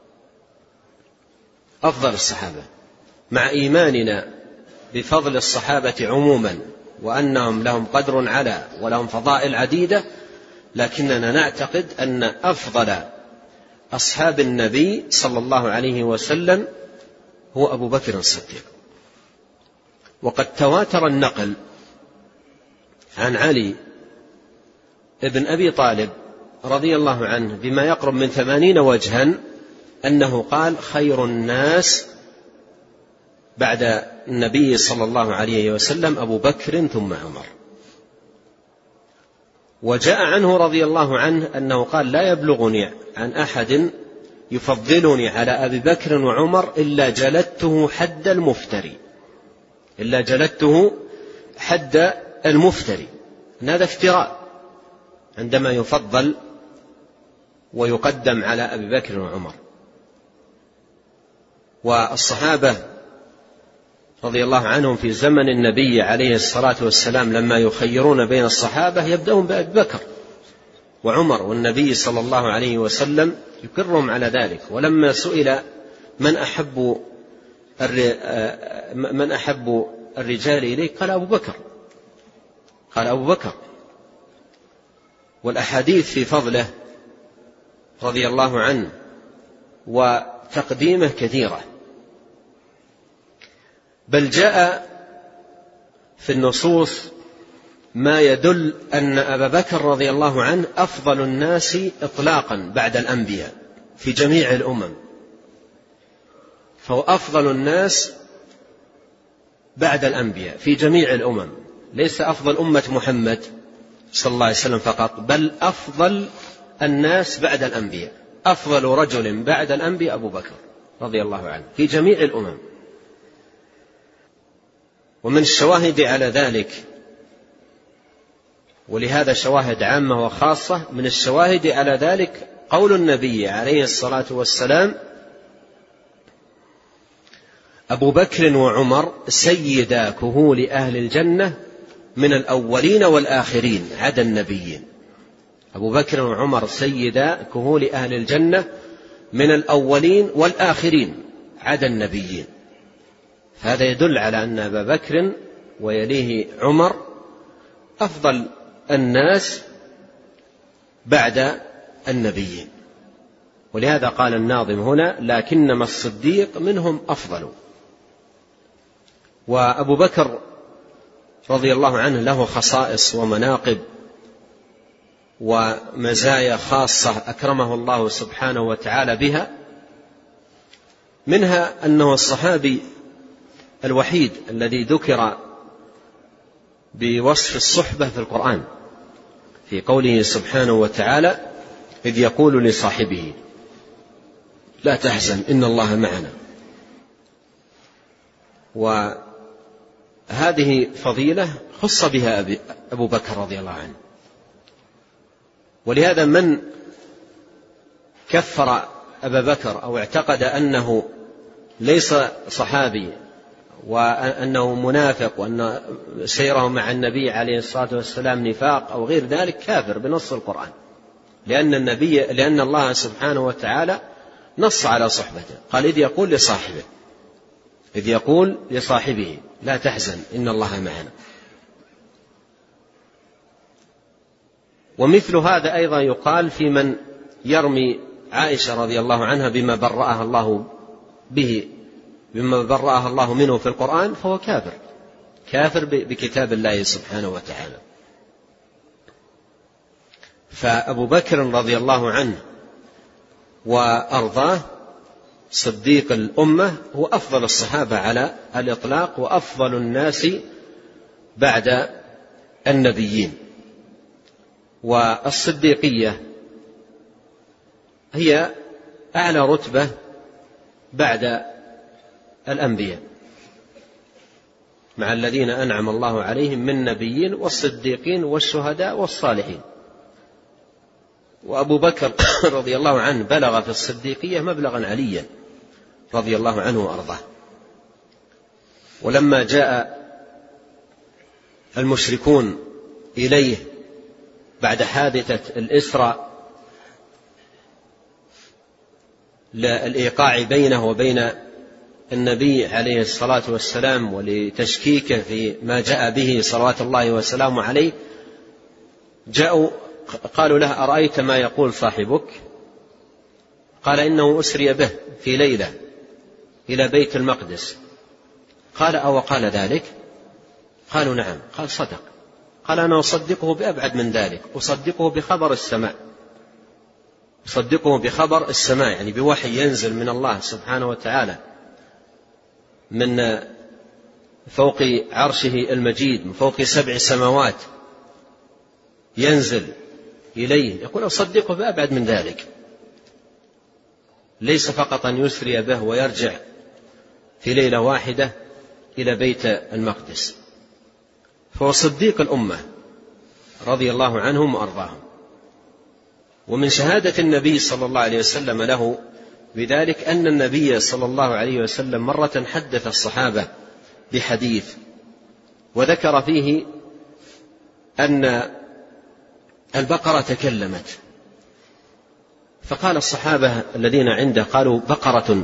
أفضل الصحابة، مع إيماننا بفضل الصحابة عموما وأنهم لهم قدر على ولهم فضائل عديدة، لكننا نعتقد أن أفضل أصحاب النبي صلى الله عليه وسلم هو أبو بكر الصديق. وقد تواتر النقل عن علي ابن أبي طالب رضي الله عنه بما يقرب من ثمانين وجها أنه قال خير الناس بعد النبي صلى الله عليه وسلم أبو بكر ثم عمر. وجاء عنه رضي الله عنه أنه قال لا يبلغني عن أحد يفضلني على أبي بكر وعمر إلا جلدته حد المفتري إلا جلدته حد المفتري. هذا افتراء عندما يفضل ويقدم على أبي بكر وعمر. والصحابة رضي الله عنهم في زمن النبي عليه الصلاة والسلام لما يخيرون بين الصحابة يبدأون بأبي بكر وعمر، والنبي صلى الله عليه وسلم يكرهم على ذلك. ولما سئل من أحب من أحب الرجال إليه قال أبو بكر قال أبو بكر. والأحاديث في فضله رضي الله عنه وتقديمه كثيرة، بل جاء في النصوص ما يدل أن أبا بكر رضي الله عنه أفضل الناس إطلاقا بعد الأنبياء في جميع الأمم، فهو أفضل الناس بعد الأنبياء في جميع الأمم، ليس أفضل أمة محمد صلى الله عليه وسلم فقط، بل أفضل الناس بعد الأنبياء. أفضل رجل بعد الأنبياء أبو بكر رضي الله عنه في جميع الأمم. ومن الشواهد على ذلك، ولهذا شواهد عامة وخاصة، من الشواهد على ذلك قول النبي عليه الصلاة والسلام أبو بكر وعمر سيدا كهول أهل الجنة من الأولين والآخرين عدا النبيين. أبو بكر وعمر سيدا كهول أهل الجنة من الأولين والآخرين عدا النبيين. هذا يدل على أن أبا بكر ويليه عمر أفضل الناس بعد النبيين. ولهذا قال الناظم هنا لكنما الصديق منهم أفضل. وأبو بكر رضي الله عنه له خصائص ومناقب ومزايا خاصة أكرمه الله سبحانه وتعالى بها، منها أنه الصحابي الوحيد الذي ذكر بوصف الصحبة في القرآن في قوله سبحانه وتعالى إذ يقول لصاحبه لا تحزن إن الله معنا. وهذه فضيلة خص بها أبو بكر رضي الله عنه. ولهذا من كفر أبا بكر أو اعتقد أنه ليس صحابي وأنه منافق وأن سيره مع النبي عليه الصلاة والسلام نفاق أو غير ذلك كافر بنص القرآن، لأن النبي لأن الله سبحانه وتعالى نص على صحبته، قال إذ يقول لصاحبه إذ يقول لصاحبه لا تحزن إن الله معنا. ومثل هذا أيضا يقال في من يرمي عائشة رضي الله عنها بما برأها الله به بما برأها الله منه في القرآن، فهو كافر كافر بكتاب الله سبحانه وتعالى. فأبو بكر رضي الله عنه وأرضاه صديق الأمة هو أفضل الصحابة على الإطلاق وأفضل الناس بعد النبيين. والصديقية هي أعلى رتبة بعد الأنبياء مع الذين أنعم الله عليهم من نبيين والصديقين والشهداء والصالحين. وأبو بكر رضي الله عنه بلغ في الصديقية مبلغا عليا رضي الله عنه وأرضاه. ولما جاء المشركون إليه بعد حادثة الإسراء للإيقاع بينه وبين النبي عليه الصلاة والسلام ولتشكيكه في ما جاء به صلوات الله وسلامه عليه، جاءوا قالوا له أرأيت ما يقول صاحبك؟ قال إنه أسري به في ليلة إلى بيت المقدس. قال أو قال ذلك؟ قالوا نعم. قال صدق. قال أنا أصدقه بأبعد من ذلك، أصدقه بخبر السماء، أصدقه بخبر السماء يعني بوحي ينزل من الله سبحانه وتعالى من فوق عرشه المجيد، من فوق سبع سماوات ينزل إليه، يقول أصدقه بأبعد من ذلك، ليس فقط أن يسري به ويرجع في ليلة واحدة إلى بيت المقدس. فهو صديق الأمة رضي الله عنهم وأرضاهم. ومن شهادة النبي صلى الله عليه وسلم له بذلك أن النبي صلى الله عليه وسلم مرة حدث الصحابة بحديث وذكر فيه أن البقرة تكلمت، فقال الصحابة الذين عنده قالوا بقرة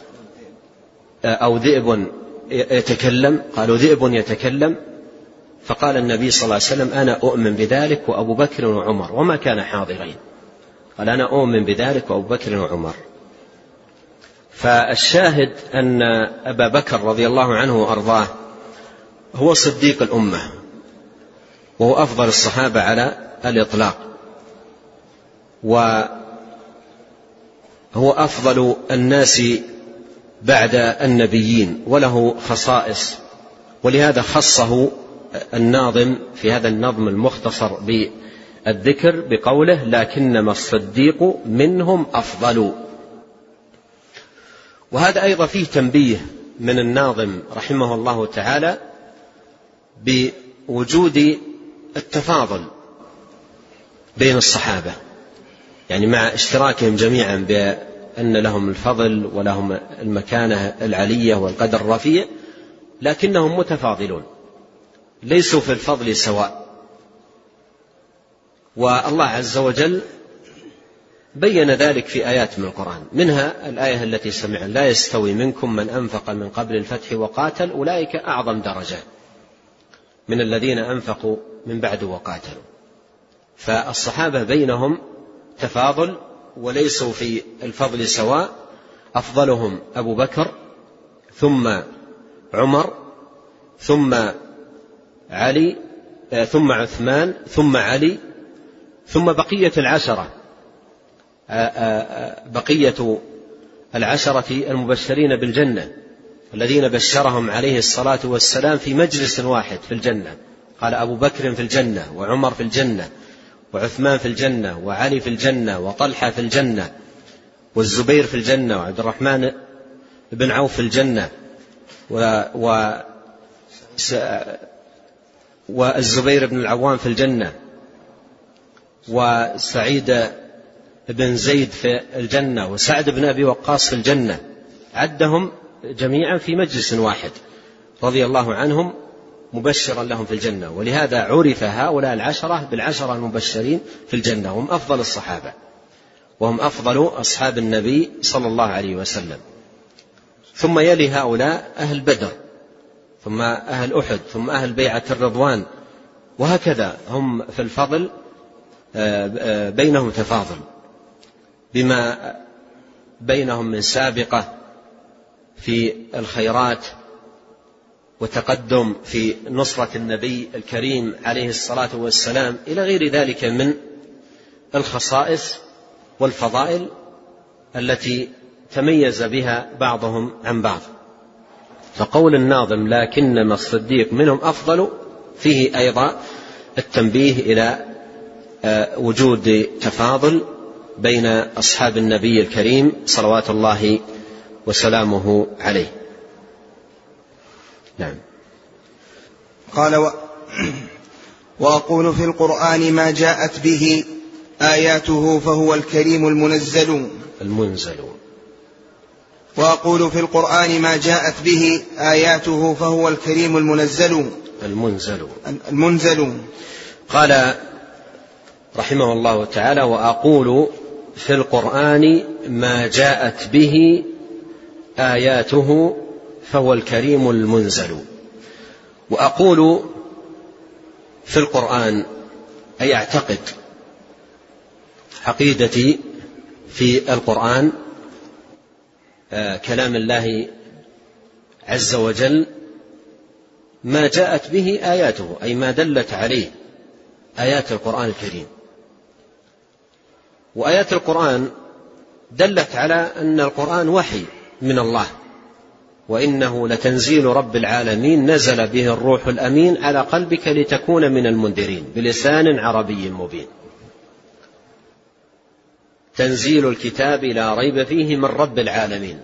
أو ذئب يتكلم؟ قالوا ذئب يتكلم. فقال النبي صلى الله عليه وسلم أنا أؤمن بذلك وأبو بكر وعمر، وما كان حاضرين، قال أنا أؤمن بذلك وأبو بكر وعمر. فالشاهد أن أبا بكر رضي الله عنه وأرضاه هو صديق الأمة، وهو أفضل الصحابة على الإطلاق، وهو أفضل الناس بعد النبيين، وله خصائص، ولهذا خصه الناظم في هذا النظم المختصر بالذكر بقوله لكنما الصديق منهم أفضل. وهذا أيضا فيه تنبيه من الناظم رحمه الله تعالى بوجود التفاضل بين الصحابة، يعني مع اشتراكهم جميعا بأن لهم الفضل ولهم المكانة العلية والقدر الرفيع، لكنهم متفاضلون ليسوا في الفضل سواء. والله عز وجل بين ذلك في آيات من القرآن، منها الآية التي سمعنا لا يستوي منكم من أنفق من قبل الفتح وقاتل أولئك أعظم درجة من الذين أنفقوا من بعد وقاتلوا. فالصحابة بينهم تفاضل وليسوا في الفضل سواء، أفضلهم أبو بكر ثم عمر ثم علي ثم عثمان ثم علي ثم بقية العشرة بقية العشرة المبشرين بالجنة الذين بشرهم عليه الصلاة والسلام في مجلس واحد في الجنة. قال أبو بكر في الجنة، وعمر في الجنة، وعثمان في الجنة، وعلي في الجنة، وطلحة في الجنة، والزبير في الجنة، وعبد الرحمن بن عوف في الجنة، و, و والزبير بن العوام في الجنة، وسعيد بن زيد في الجنة، وسعد بن أبي وقاص في الجنة. عدهم جميعا في مجلس واحد رضي الله عنهم مبشرا لهم في الجنة. ولهذا عرف هؤلاء العشرة بالعشرة المبشرين في الجنة، هم أفضل الصحابة وهم أفضل أصحاب النبي صلى الله عليه وسلم. ثم يلي هؤلاء أهل بدر، ثم أهل أحد، ثم أهل بيعة الرضوان، وهكذا هم في الفضل بينهم تفاضل بما بينهم من سابقة في الخيرات وتقدم في نصرة النبي الكريم عليه الصلاة والسلام إلى غير ذلك من الخصائص والفضائل التي تميز بها بعضهم عن بعض. فقول الناظم لكنما الصديق منهم أفضل فيه أيضا التنبيه إلى وجود تفاضل بين أصحاب النبي الكريم صلوات الله وسلامه عليه. نعم. قال و... وأقول في القرآن ما جاءت به آياته فهو الكريم المنزل المنزل وأقول في القرآن ما جاءت به آياته فهو الكريم المنزل المنزل المنزل قال رحمه الله تعالى وأقول في القرآن ما جاءت به آياته فهو الكريم المنزل. وأقول في القرآن أي أعتقد عقيدتي في القرآن آه كلام الله عز وجل ما جاءت به آياته أي ما دلت عليه آيات القرآن الكريم. وآيات القرآن دلت على أن القرآن وحي من الله، وإنه لتنزيل رب العالمين نزل به الروح الأمين على قلبك لتكون من المنذرين بلسان عربي مبين. تنزيل الكتاب لا ريب فيه من رب العالمين.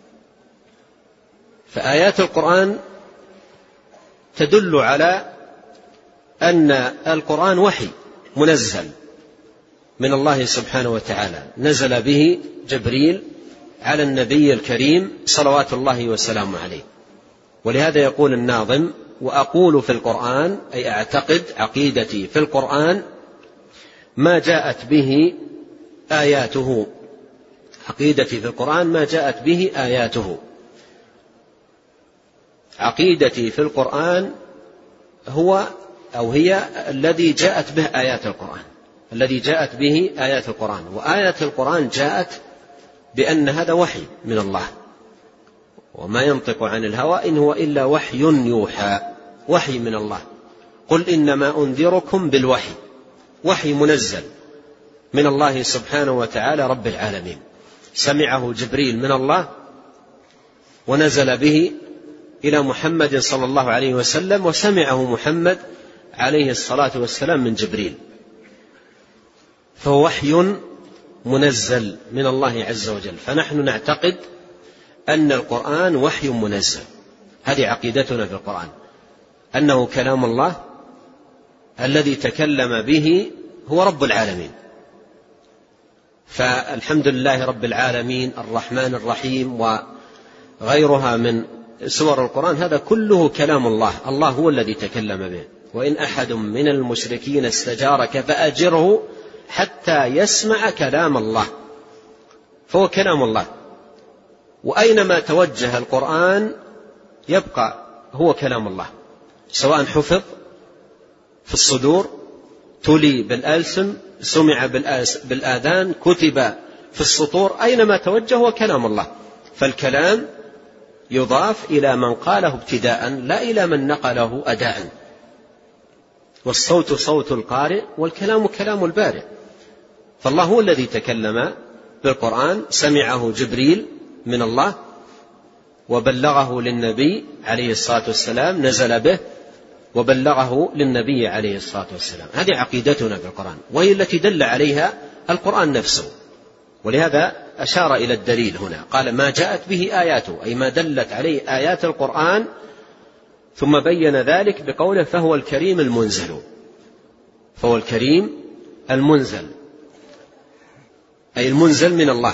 فآيات القرآن تدل على أن القرآن وحي منزل من الله سبحانه وتعالى، نزل به جبريل على النبي الكريم صلوات الله وسلامه عليه. ولهذا يقول الناظم: وأقول في القرآن، أي أعتقد عقيدتي في القرآن ما جاءت به آياته. عقيدتي في القرآن ما جاءت به آياته. عقيدتي في القرآن هو أو هي الذي جاءت به آيات القرآن، الذي جاءت به آيات القرآن. وآيات القرآن جاءت بأن هذا وحي من الله، وما ينطق عن الهوى إن هو إلا وحي يوحى، وحي من الله. قل إنما أنذركم بالوحي، وحي منزل من الله سبحانه وتعالى رب العالمين، سمعه جبريل من الله ونزل به إلى محمد صلى الله عليه وسلم، وسمعه محمد عليه الصلاة والسلام من جبريل. فهو وحي منزل من الله عز وجل. فنحن نعتقد أن القرآن وحي منزل، هذه عقيدتنا في القرآن، أنه كلام الله الذي تكلم به هو رب العالمين. فالحمد لله رب العالمين، الرحمن الرحيم، وغيرها من سور القرآن، هذا كله كلام الله، الله هو الذي تكلم به. وإن أحد من المشركين استجارك فأجره حتى يسمع كلام الله، فهو كلام الله. وأينما توجه القرآن يبقى هو كلام الله، سواء حفظ في الصدور، تلي بالألسن، سمع بالآذان، كتب في السطور، أينما توجه هو كلام الله. فالكلام يضاف إلى من قاله ابتداء لا إلى من نقله أداء. والصوت صوت القارئ والكلام كلام البارئ. فالله هو الذي تكلم بالقرآن، سمعه جبريل من الله وبلغه للنبي عليه الصلاة والسلام، نزل به وبلغه للنبي عليه الصلاة والسلام. هذه عقيدتنا بالقرآن، وهي التي دل عليها القرآن نفسه. ولهذا أشار إلى الدليل هنا، قال ما جاءت به آياته، أي ما دلت عليه آيات القرآن، ثم بين ذلك بقوله فهو الكريم المنزل. فهو الكريم المنزل، أي المنزل من الله.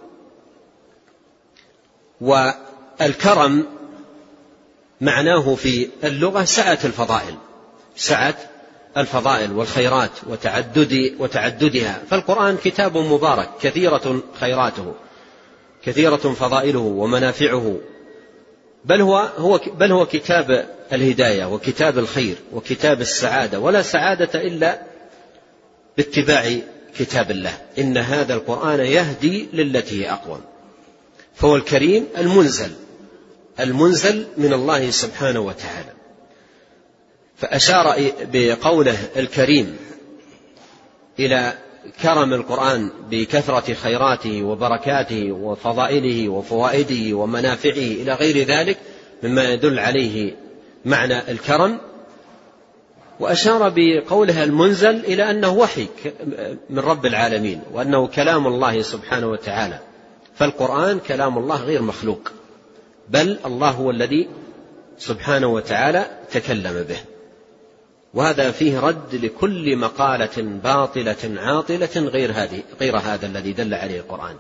والكرم معناه في اللغة سعة الفضائل، سعة الفضائل والخيرات وتعدد وتعددها. فالقرآن كتاب مبارك، كثيرة خيراته، كثيرة فضائله ومنافعه، بل هو, هو, بل هو كتاب الهداية وكتاب الخير وكتاب السعادة، ولا سعادة إلا باتباع كتاب الله. إن هذا القرآن يهدي للتي هي أقوم. فهو الكريم المنزل، المنزل من الله سبحانه وتعالى. فأشار بقوله الكريم إلى كرم القرآن بكثرة خيراته وبركاته وفضائله وفوائده ومنافعه إلى غير ذلك مما يدل عليه معنى الكرم. وأشار بقولها المنزل إلى أنه وحي من رب العالمين، وأنه كلام الله سبحانه وتعالى. فالقرآن كلام الله غير مخلوق، بل الله هو الذي سبحانه وتعالى تكلم به. وهذا فيه رد لكل مقالة باطلة عاطلة غير هذه غير هذا الذي دل عليه القرآن.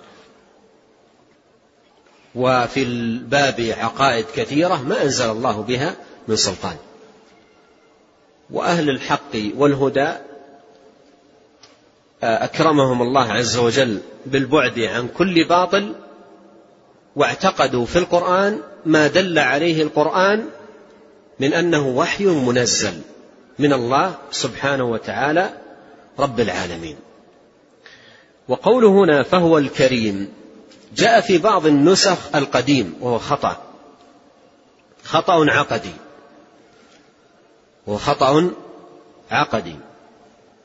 وفي الباب عقائد كثيرة ما أنزل الله بها من سلطان. وأهل الحق والهدى أكرمهم الله عز وجل بالبعد عن كل باطل، واعتقدوا في القرآن ما دل عليه القرآن من أنه وحي منزل من الله سبحانه وتعالى رب العالمين. وقوله هنا فهو الكريم جاء في بعض النسخ القديم، وهو خطأ خطأ عقدي وهو خطأ عقدي.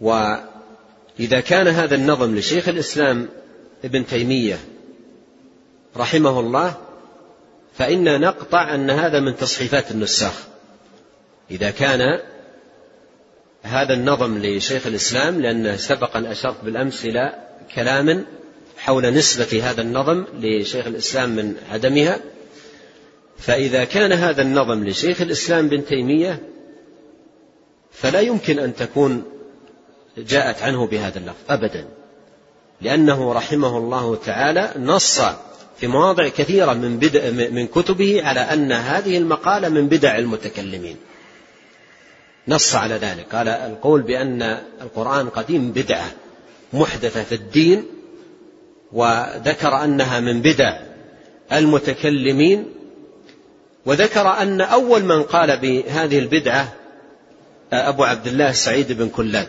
وإذا كان هذا النظم لشيخ الإسلام ابن تيمية رحمه الله فإن نقطع أن هذا من تصحيفات النساخ. إذا كان هذا النظم لشيخ الإسلام، لأن سبق أن أشرت بالأمس إلى كلام حول نسبة هذا النظم لشيخ الإسلام من عدمها، فإذا كان هذا النظم لشيخ الإسلام بن تيمية فلا يمكن أن تكون جاءت عنه بهذا اللفظ أبدا، لأنه رحمه الله تعالى نص في مواضع كثيرة من, بدء من كتبه على أن هذه المقالة من بدع المتكلمين، نص على ذلك، قال القول بأن القرآن قديم بدعة محدثة في الدين، وذكر أنها من بدع المتكلمين، وذكر أن أول من قال بهذه البدعة أبو عبد الله سعيد بن كلاب،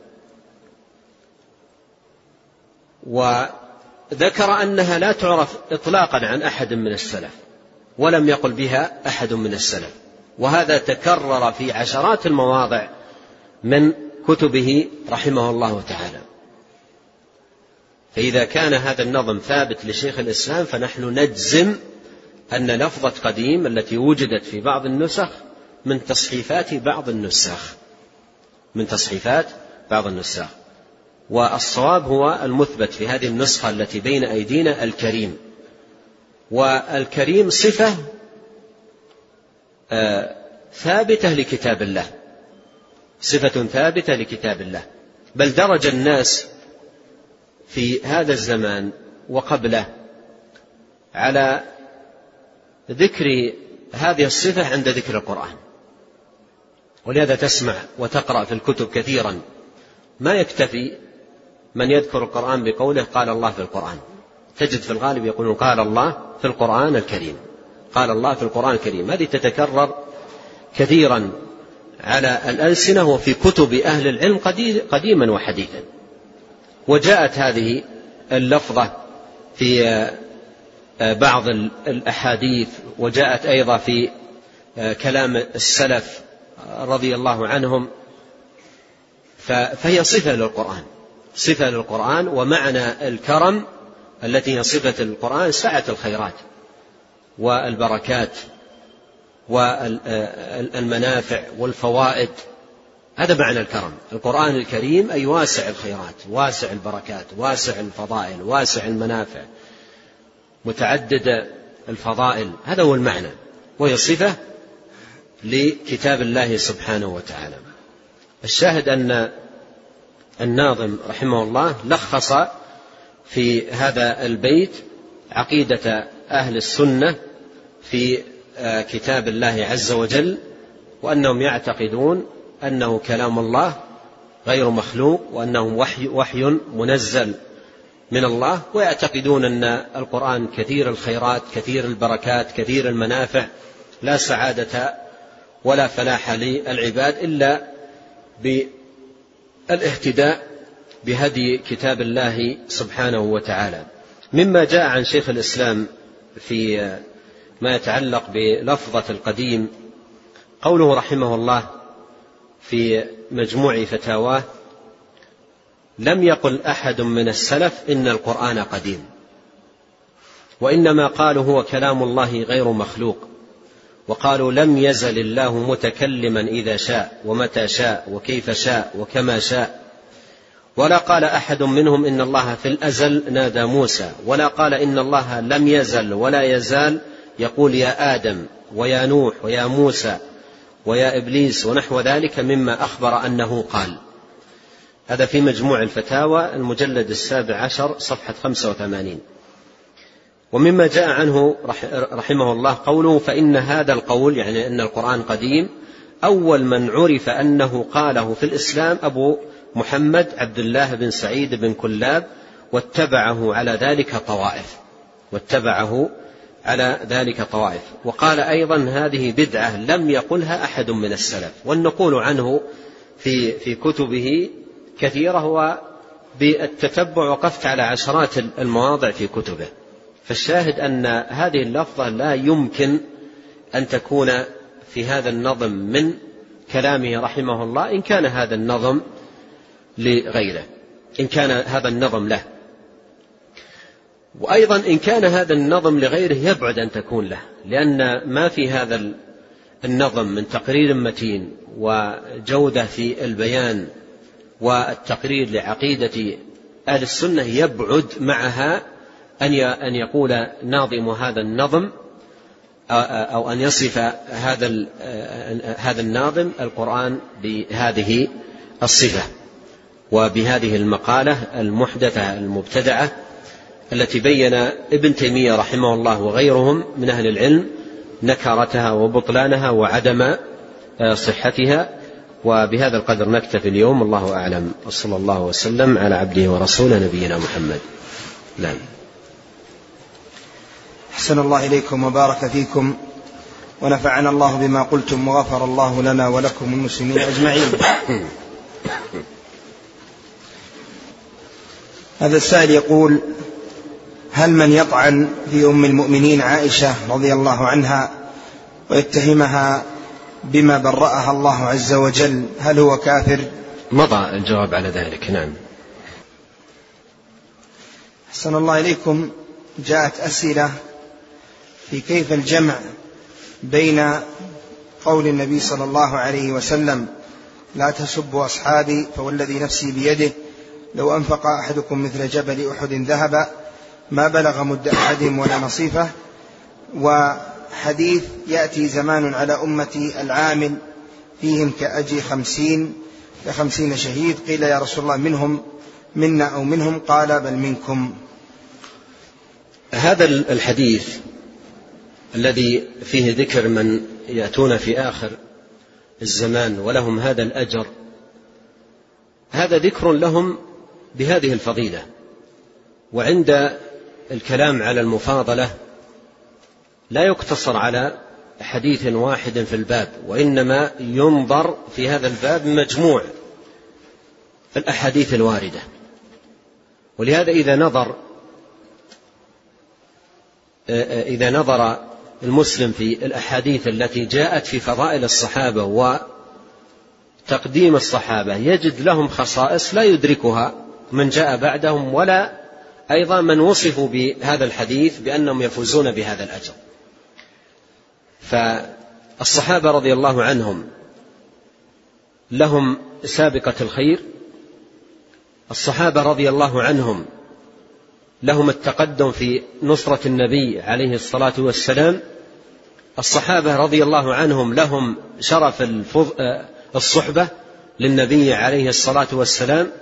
وذكر أنها لا تعرف إطلاقا عن أحد من السلف، ولم يقل بها أحد من السلف، وهذا تكرر في عشرات المواضع من كتبه رحمه الله تعالى. فإذا كان هذا النظم ثابت لشيخ الإسلام فنحن نجزم أن لفظة قديم التي وجدت في بعض النسخ من تصحيفات بعض النساخ من تصحيفات بعض النساخ والصواب هو المثبت في هذه النسخة التي بين أيدينا الكريم. والكريم صفة آه ثابتة لكتاب الله، صفة ثابتة لكتاب الله، بل درج الناس في هذا الزمان وقبله على ذكر هذه الصفة عند ذكر القرآن. ولهذا تسمع وتقرأ في الكتب كثيرا ما يكتفي من يذكر القرآن بقوله قال الله في القرآن، تجد في الغالب يقولون قال الله في القرآن الكريم، قال الله في القرآن الكريم. هذه تتكرر كثيرا على الألسنة وفي كتب أهل العلم قديما وحديثا. وجاءت هذه اللفظة في بعض الأحاديث، وجاءت أيضا في كلام السلف رضي الله عنهم، فهي صفة للقرآن، صفة للقرآن. ومعنى الكرم التي هي صفة القرآن سعة الخيرات والبركات والمنافع والفوائد، هذا معنى الكرم. القرآن الكريم أي واسع الخيرات، واسع البركات، واسع الفضائل، واسع المنافع، متعدد الفضائل، هذا هو المعنى، وهي صفة لكتاب الله سبحانه وتعالى. الشاهد أن الناظم رحمه الله لخص في هذا البيت عقيدة أهل السنة في كتاب الله عز وجل، وأنهم يعتقدون أنه كلام الله غير مخلوق، وأنه وحي, وحي منزل من الله، ويعتقدون أن القرآن كثير الخيرات، كثير البركات، كثير المنافع، لا سعادة ولا فلاح للعباد إلا بالاهتداء بهدي كتاب الله سبحانه وتعالى. مما جاء عن شيخ الإسلام في ما يتعلق بلفظة القديم قوله رحمه الله في مجموع فتاواه: لم يقل أحد من السلف إن القرآن قديم، وإنما قالوا هو كلام الله غير مخلوق، وقالوا لم يزل الله متكلما إذا شاء ومتى شاء وكيف شاء وكما شاء. ولا قال أحد منهم إن الله في الأزل نادى موسى، ولا قال إن الله لم يزل ولا يزال يقول يا آدم ويا نوح ويا موسى ويا إبليس ونحو ذلك مما أخبر أنه قال. هذا في مجموع الفتاوى المجلد السابع عشر صفحة خمسة وثمانين. ومما جاء عنه رحمه الله قوله: فإن هذا القول، يعني أن القرآن قديم، أول من عرف أنه قاله في الإسلام أبو محمد عبد الله بن سعيد بن كلاب، واتبعه على ذلك طوائف واتبعه على ذلك طوائف وقال أيضا هذه بدعة لم يقلها أحد من السلف. والنقول عنه في في كتبه كثيرة، وبالتتبع وقفت على عشرات المواضع في كتبه. فالشاهد أن هذه اللفظة لا يمكن أن تكون في هذا النظم من كلامه رحمه الله، إن كان هذا النظم لغيره إن كان هذا النظم له، وأيضا إن كان هذا النظم لغيره يبعد أن تكون له، لأن ما في هذا النظم من تقرير متين وجودة في البيان والتقرير لعقيدة أهل السنة يبعد معها أن يقول ناظم هذا النظم أو أن يصف هذا هذا الناظم القرآن بهذه الصفة وبهذه المقالة المحدثة المبتدعة التي بين ابن تيمية رحمه الله وغيرهم من أهل العلم نكرتها وبطلانها وعدم صحتها. وبهذا القدر نكتفي اليوم، الله أعلم، وصلى الله وسلم على عبده ورسوله نبينا محمد. نعم. أحسن الله إليكم وبارك فيكم ونفعنا الله بما قلتم وغفر الله لنا ولكم المسلمين أجمعين. هذا السائل يقول: هل من يطعن في أم المؤمنين عائشة رضي الله عنها ويتهمها بما برأها الله عز وجل هل هو كافر؟ مضى الجواب على ذلك. نعم. أحسن الله إليكم. جاءت أسئلة في كيف الجمع بين قول النبي صلى الله عليه وسلم: لا تسبوا أصحابي فوالذي نفسي بيده لو أنفق أحدكم مثل جبل أحد ذهبا ما بلغ مد أحدهم ولا نصيفه، وحديث: يأتي زمان على أمتي العامل فيهم كأجي خمسين كخمسين شهيد. قيل: يا رسول الله منهم منا أو منهم؟ قال: بل منكم. هذا الحديث الذي فيه ذكر من يأتون في آخر الزمان ولهم هذا الأجر، هذا ذكر لهم بهذه الفضيلة. وعند الكلام على المفاضلة لا يقتصر على حديث واحد في الباب، وإنما ينظر في هذا الباب مجموع الأحاديث الواردة. ولهذا إذا نظر إذا نظر المسلم في الأحاديث التي جاءت في فضائل الصحابة وتقديم الصحابة يجد لهم خصائص لا يدركها من جاء بعدهم، ولا أيضا من وصفوا بهذا الحديث بأنهم يفوزون بهذا الأجر. فالصحابة رضي الله عنهم لهم سابقة الخير، الصحابة رضي الله عنهم لهم التقدم في نصرة النبي عليه الصلاة والسلام، الصحابة رضي الله عنهم لهم شرف الصحبة للنبي عليه الصلاة والسلام،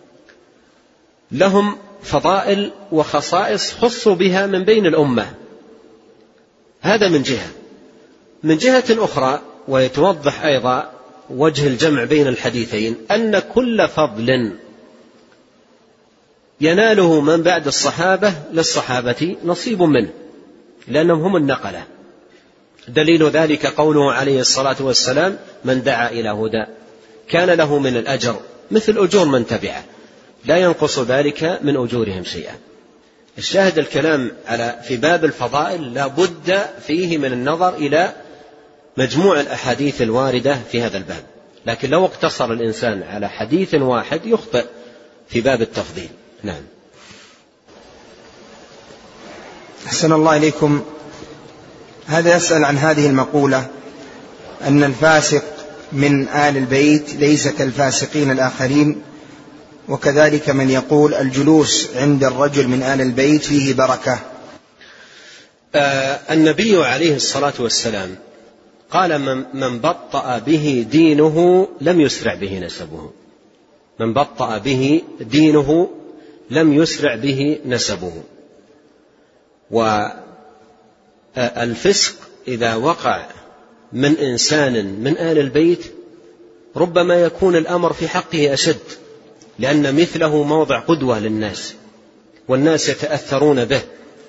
لهم فضائل وخصائص خصوا بها من بين الأمة. هذا من جهة. من جهة أخرى، ويتوضح أيضا وجه الجمع بين الحديثين، أن كل فضل يناله من بعد الصحابة للصحابة نصيب منه، لأنهم هم النقلة. دليل ذلك قوله عليه الصلاة والسلام: من دعا إلى هدى كان له من الأجر مثل أجور من تبعه لا ينقص ذلك من أجورهم شيئا. الشاهد الكلام على في باب الفضائل لا بد فيه من النظر إلى مجموع الأحاديث الواردة في هذا الباب، لكن لو اقتصر الإنسان على حديث واحد يخطئ في باب التفضيل. نعم. أحسن الله إليكم. هذا يسأل عن هذه المقولة أن الفاسق من آل البيت ليس كالفاسقين الآخرين، وكذلك من يقول الجلوس عند الرجل من آل البيت فيه بركة. آه النبي عليه الصلاة والسلام قال: من, من بطأ به دينه لم يسرع به نسبه. من بطأ به دينه لم يسرع به نسبه. والفسق إذا وقع من إنسان من آل البيت ربما يكون الأمر في حقه أشد، لأن مثله موضع قدوة للناس، والناس يتأثرون به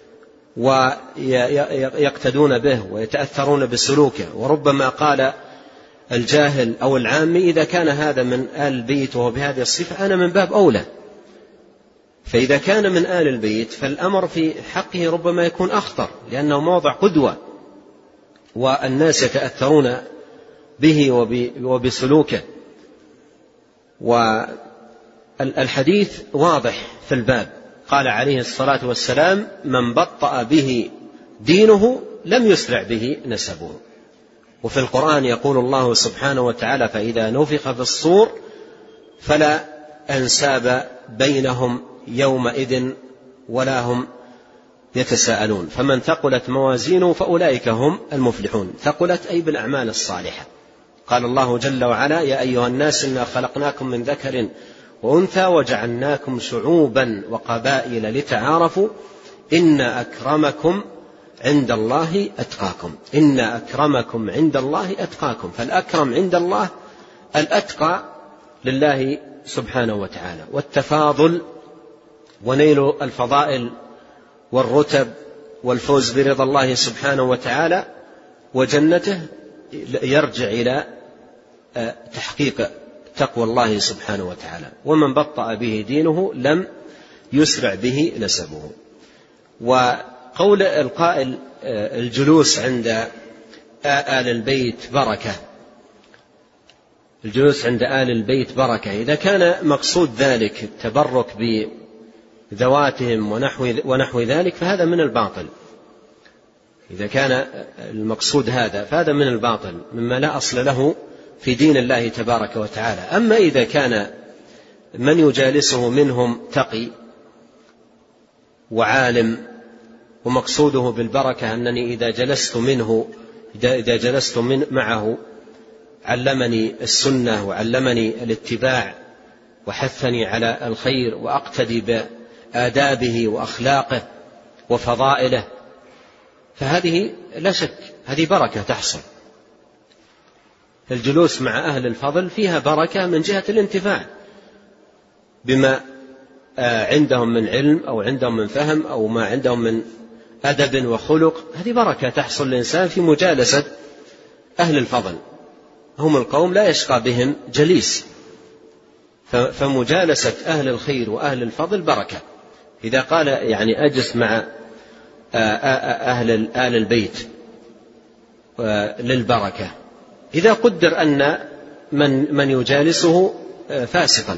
ويقتدون به ويتأثرون بسلوكه. وربما قال الجاهل أو العامي: إذا كان هذا من آل البيت وهو بهذه الصفة أنا من باب أولى. فإذا كان من آل البيت فالأمر في حقه ربما يكون أخطر، لأنه موضع قدوة والناس يتأثرون به وبسلوكه. الحديث واضح في الباب، قال عليه الصلاة والسلام: من بطأ به دينه لم يسرع به نسبه. وفي القرآن يقول الله سبحانه وتعالى: فإذا نفخ في الصور فلا أنساب بينهم يومئذ ولا هم يتساءلون. فمن ثقلت موازينه فأولئك هم المفلحون. ثقلت أي بالأعمال الصالحة. قال الله جل وعلا: يا أيها الناس إنا خلقناكم من ذكر وأنثى وجعلناكم شعوبا وقبائل لتعارفوا إن أكرمكم عند الله أتقاكم. إن أكرمكم عند الله أتقاكم. فالأكرم عند الله الأتقى لله سبحانه وتعالى. والتفاضل ونيل الفضائل والرتب والفوز برضا الله سبحانه وتعالى وجنته يرجع إلى تحقيق تقوى الله سبحانه وتعالى. ومن بطأ به دينه لم يسرع به نسبه. وقول القائل: الجلوس عند آل البيت بركة، الجلوس عند آل البيت بركة، إذا كان مقصود ذلك التبرك بذواتهم ونحو, ونحو ذلك فهذا من الباطل. إذا كان المقصود هذا فهذا من الباطل مما لا أصل له في دين الله تبارك وتعالى. أما إذا كان من يجالسه منهم تقي وعالم ومقصوده بالبركة أنني إذا جلست منه إذا جلست من معه علمني السنة وعلمني الاتباع وحثني على الخير وأقتدي بآدابه وأخلاقه وفضائله، فهذه لا شك هذه بركة تحصل. الجلوس مع أهل الفضل فيها بركة من جهة الانتفاع بما عندهم من علم أو عندهم من فهم أو ما عندهم من أدب وخلق. هذه بركة تحصل للإنسان في مجالسة أهل الفضل. هم القوم لا يشقى بهم جليس، فمجالسة أهل الخير وأهل الفضل بركة. إذا قال يعني أجلس مع أهل آل البيت للبركة، إذا قدر أن من, من يجالسه فاسقا،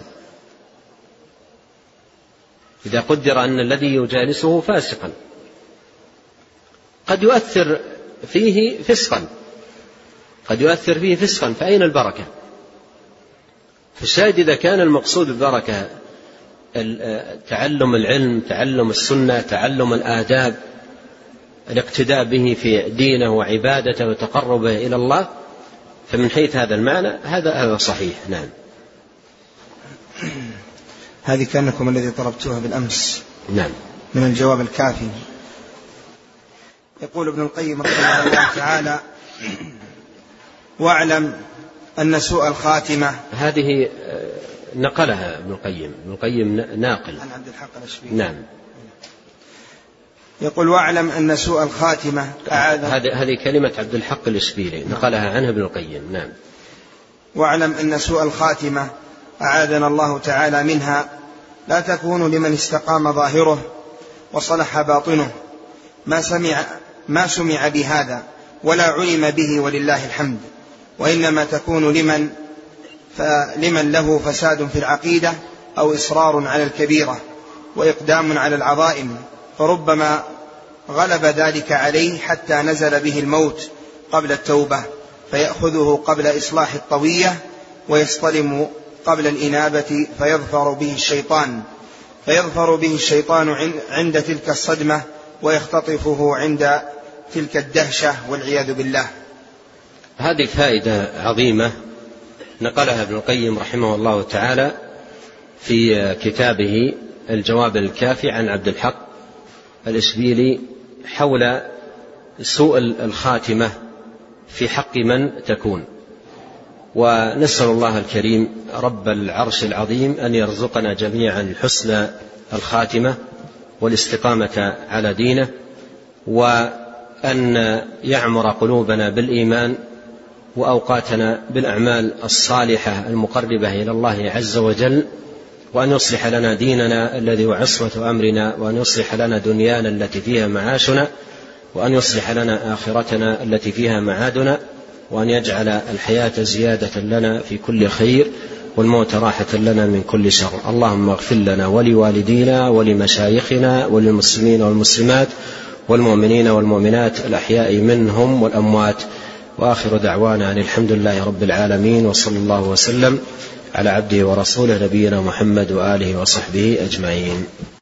إذا قدر أن الذي يجالسه فاسقا قد يؤثر فيه فسقا قد يؤثر فيه فسقا فأين البركة؟ فالشاهد إذا كان المقصود البركة تعلم العلم، تعلم السنة، تعلم الآداب، الاقتداء به في دينه وعبادته وتقربه إلى الله، فمن حيث هذا المعنى هذا هذا صحيح. نعم. هذه كأنكم الذي طلبتوها بالأمس. نعم. من الجواب الكافي. يقول ابن القيم رحمه الله تعالى: واعلم أن سوء الخاتمة. هذه نقلها ابن القيم، ابن القيم ناقل عن عبد الحق الإشبيلي. نعم. يقول: واعلم أن سوء الخاتمة أعاذ. هذه كلمة عبد الحق الإشبيلي نقلها عنه ابن القيم. نعم. واعلم أن سوء الخاتمة أعاذنا الله تعالى منها لا تكون لمن استقام ظاهره وصلح باطنه، ما سمع, ما سمع بهذا ولا علم به ولله الحمد، وإنما تكون لمن, لمن له فساد في العقيدة أو إصرار على الكبيرة وإقدام على العظائم، فربما غلب ذلك عليه حتى نزل به الموت قبل التوبة، فيأخذه قبل إصلاح الطوية ويصطلم قبل الإنابة، فيظفر به الشيطان فيظفر به الشيطان عند تلك الصدمة ويختطفه عند تلك الدهشة والعياذ بالله. هذه فائدة عظيمة نقلها ابن القيم رحمه الله تعالى في كتابه الجواب الكافي عن عبد الحق الإشبيلي حول سوء الخاتمة في حق من تكون. ونسأل الله الكريم رب العرش العظيم أن يرزقنا جميعا حسن الخاتمة والاستقامة على دينه، وأن يعمر قلوبنا بالإيمان وأوقاتنا بالأعمال الصالحة المقربة إلى الله عز وجل، وأن يصلح لنا ديننا الذي هو عصمة أمرنا، وأن يصلح لنا دنيانا التي فيها معاشنا، وأن يصلح لنا آخرتنا التي فيها معادنا، وأن يجعل الحياة زيادة لنا في كل خير، والموت راحة لنا من كل شر. اللهم اغفر لنا ولوالدينا ولمشايخنا وللمسلمين والمسلمات والمؤمنين والمؤمنات الأحياء منهم والأموات. وآخر دعوانا أن الحمد لله رب العالمين، وصلى الله وسلم على عبده ورسوله نبينا محمد وآله وصحبه أجمعين.